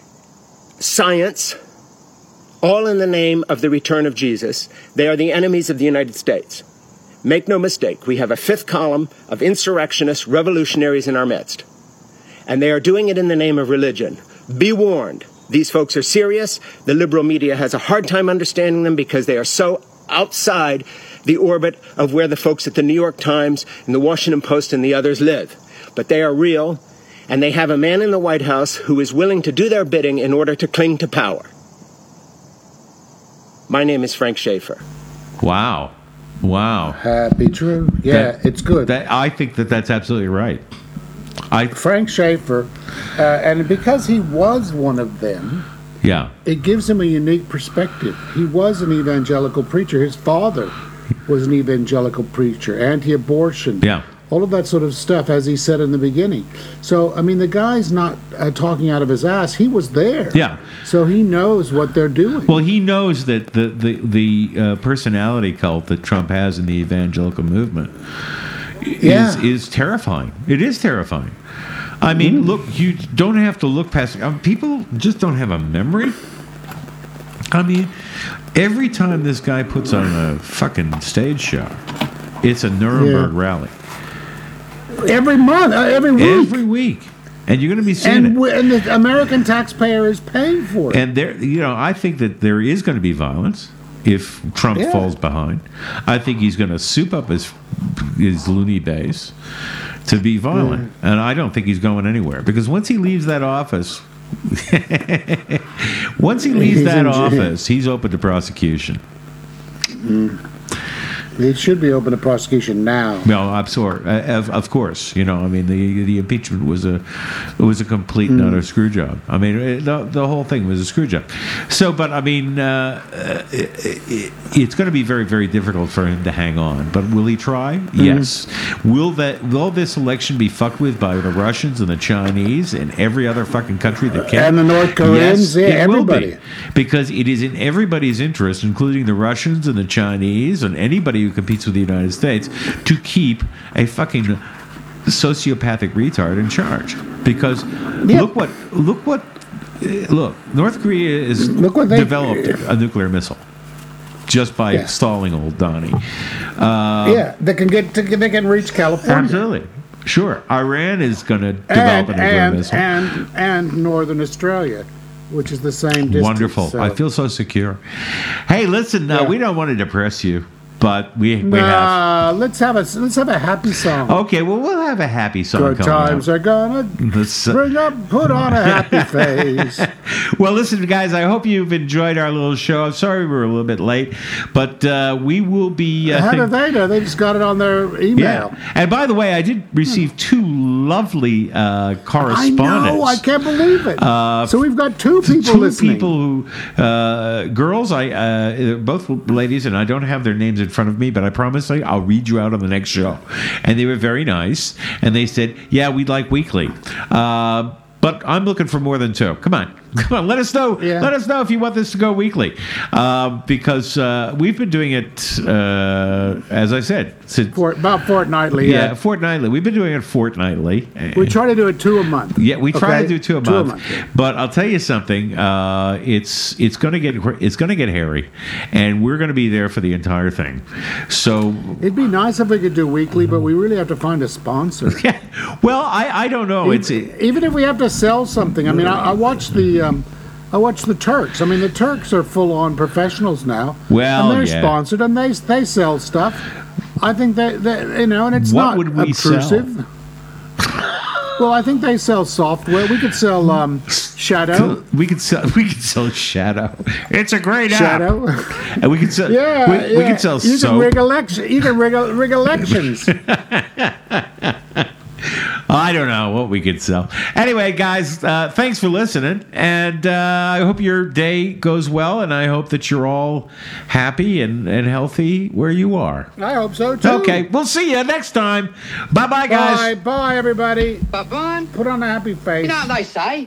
science, all in the name of the return of Jesus. They are the enemies of the United States. Make no mistake, we have a fifth column of insurrectionists, revolutionaries in our midst. And they are doing it in the name of religion. Be warned. These folks are serious. The liberal media has a hard time understanding them because they are so outside the orbit of where the folks at the New York Times and the Washington Post and the others live. But they are real, and they have a man in the White House who is willing to do their bidding in order to cling to power. My name is Frank Schaeffer. Wow. Wow. Happy true. Yeah, That- it's good. That, I think that that's absolutely right. I Frank Schaeffer, uh, and because he was one of them, yeah. it gives him a unique perspective. He was an evangelical preacher. His father was an evangelical preacher, anti-abortion. Yeah. All of that sort of stuff, as he said in the beginning. So, I mean, the guy's not uh, talking out of his ass. He was there. Yeah. So he knows what they're doing. Well, he knows that the the the uh, personality cult that Trump has in the evangelical movement is Yeah. is terrifying. It is terrifying. I mean, Mm-hmm. look, you don't have to look past. Um, people just don't have a memory. I mean, every time this guy puts on a fucking stage show, it's a Nuremberg Yeah. rally. Every month, uh, every week. Every week. And you're going to be seeing and, it. w- and the American taxpayer is paying for it. And there, you know, I think that there is going to be violence if Trump Yeah. falls behind. I think he's going to soup up his his loony base to be violent, and I don't think he's going anywhere because once he leaves that office, once he leaves He's that in jail. office, he's open to prosecution. Mm. It should be open to prosecution now. Well, I'm sorry. Uh, of, of course, you know. I mean, the the impeachment was a it was a complete and utter screw job. I mean, it, the the whole thing was a screw job. So, but I mean, uh, it, it, it's going to be very very difficult for him to hang on. But will he try? Yes. Will that will this election be fucked with by the Russians and the Chinese and every other fucking country that can? And the North Koreans, Yes, yeah, it will be. everybody. Because it is in everybody's interest, including the Russians and the Chinese and anybody who competes with the United States, to keep a fucking sociopathic retard in charge. Because look what look what uh, look North Korea is Look what they- developed a nuclear missile just by Yeah. stalling old Donnie. Uh, yeah, they can get to, they can reach California. absolutely. Sure, Iran is going to develop And a nuclear and, missile. and and Northern Australia, which is the same distance. Wonderful. so- I feel so secure. Hey, listen, uh, Yeah. we don't want to depress you. but we we nah, have. Let's have a let's have a happy song. Okay, well we'll have a happy song. Good times up. are gonna bring up, put on a happy face. Well, listen, guys. I hope you've enjoyed our little show. I'm sorry we were a little bit late, but uh, we will be. Uh, How think- do they know? They just got it on their email. Yeah. And by the way, I did receive two lovely uh, correspondents. I know. I can't believe it. Uh, so we've got two people two listening. people who, uh, girls, I uh, both ladies, and I don't have their names in front of me, but I promise I, I'll read you out on the next show. And they were very nice, and they said, "Yeah, we'd like weekly." Uh, But I'm looking for more than two. Come on. Come on. Let us know. Yeah. Let us know if you want this to go weekly. Uh, because uh, we've been doing it, uh, as I said, since, For, about fortnightly. yeah, Yeah. fortnightly. We've been doing it fortnightly. We try to do it two a month. Yeah, we try Okay? to do two a Two a month. month, yeah. But I'll tell you something. Uh, it's it's going to get it's going to get hairy, and we're going to be there for the entire thing. So, It'd be nice if we could do weekly, but we really have to find a sponsor. well, I, I don't know. It's even, even if we have to sell something. I mean, I, I watched the. Um, I watched the Turks. I mean, the Turks are full-on professionals now. Well, and they're yeah. sponsored, and they they sell stuff. I think they, they you know, and it's What not would we obtrusive. Well, I think they sell software. We could sell um, Shadow. We could sell. We could sell Shadow. It's a great Shadow. app. And we could sell. Yeah, we, yeah. we could sell You soap. can rig election. You can rig, rig elections. I don't know what we could sell. Anyway, guys, uh, thanks for listening, and uh, I hope your day goes well, and I hope that you're all happy and, and healthy where you are. I hope so too. Okay, we'll see you next time. Bye, bye, guys. Bye, bye, everybody. But Brian, Put on a happy face. you know what they say?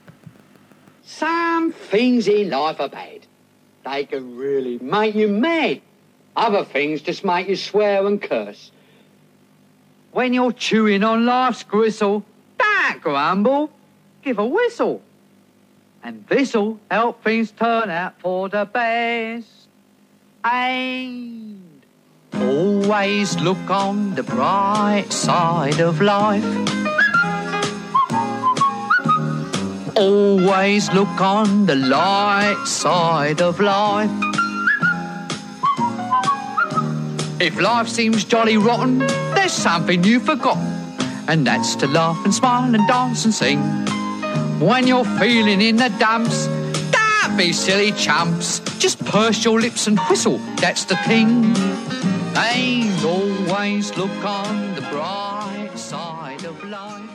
Some things in life are bad. They can really make you mad. Other things just make you swear and curse. When you're chewing on life's gristle, don't grumble, give a whistle. And this'll help things turn out for the best. And always look on the bright side of life. Always look on the light side of life. If life seems jolly rotten, there's something you've forgotten, and that's to laugh and smile and dance and sing. When you're feeling in the dumps, don't be silly chumps. Just purse your lips and whistle, that's the thing. And always look on the bright side of life.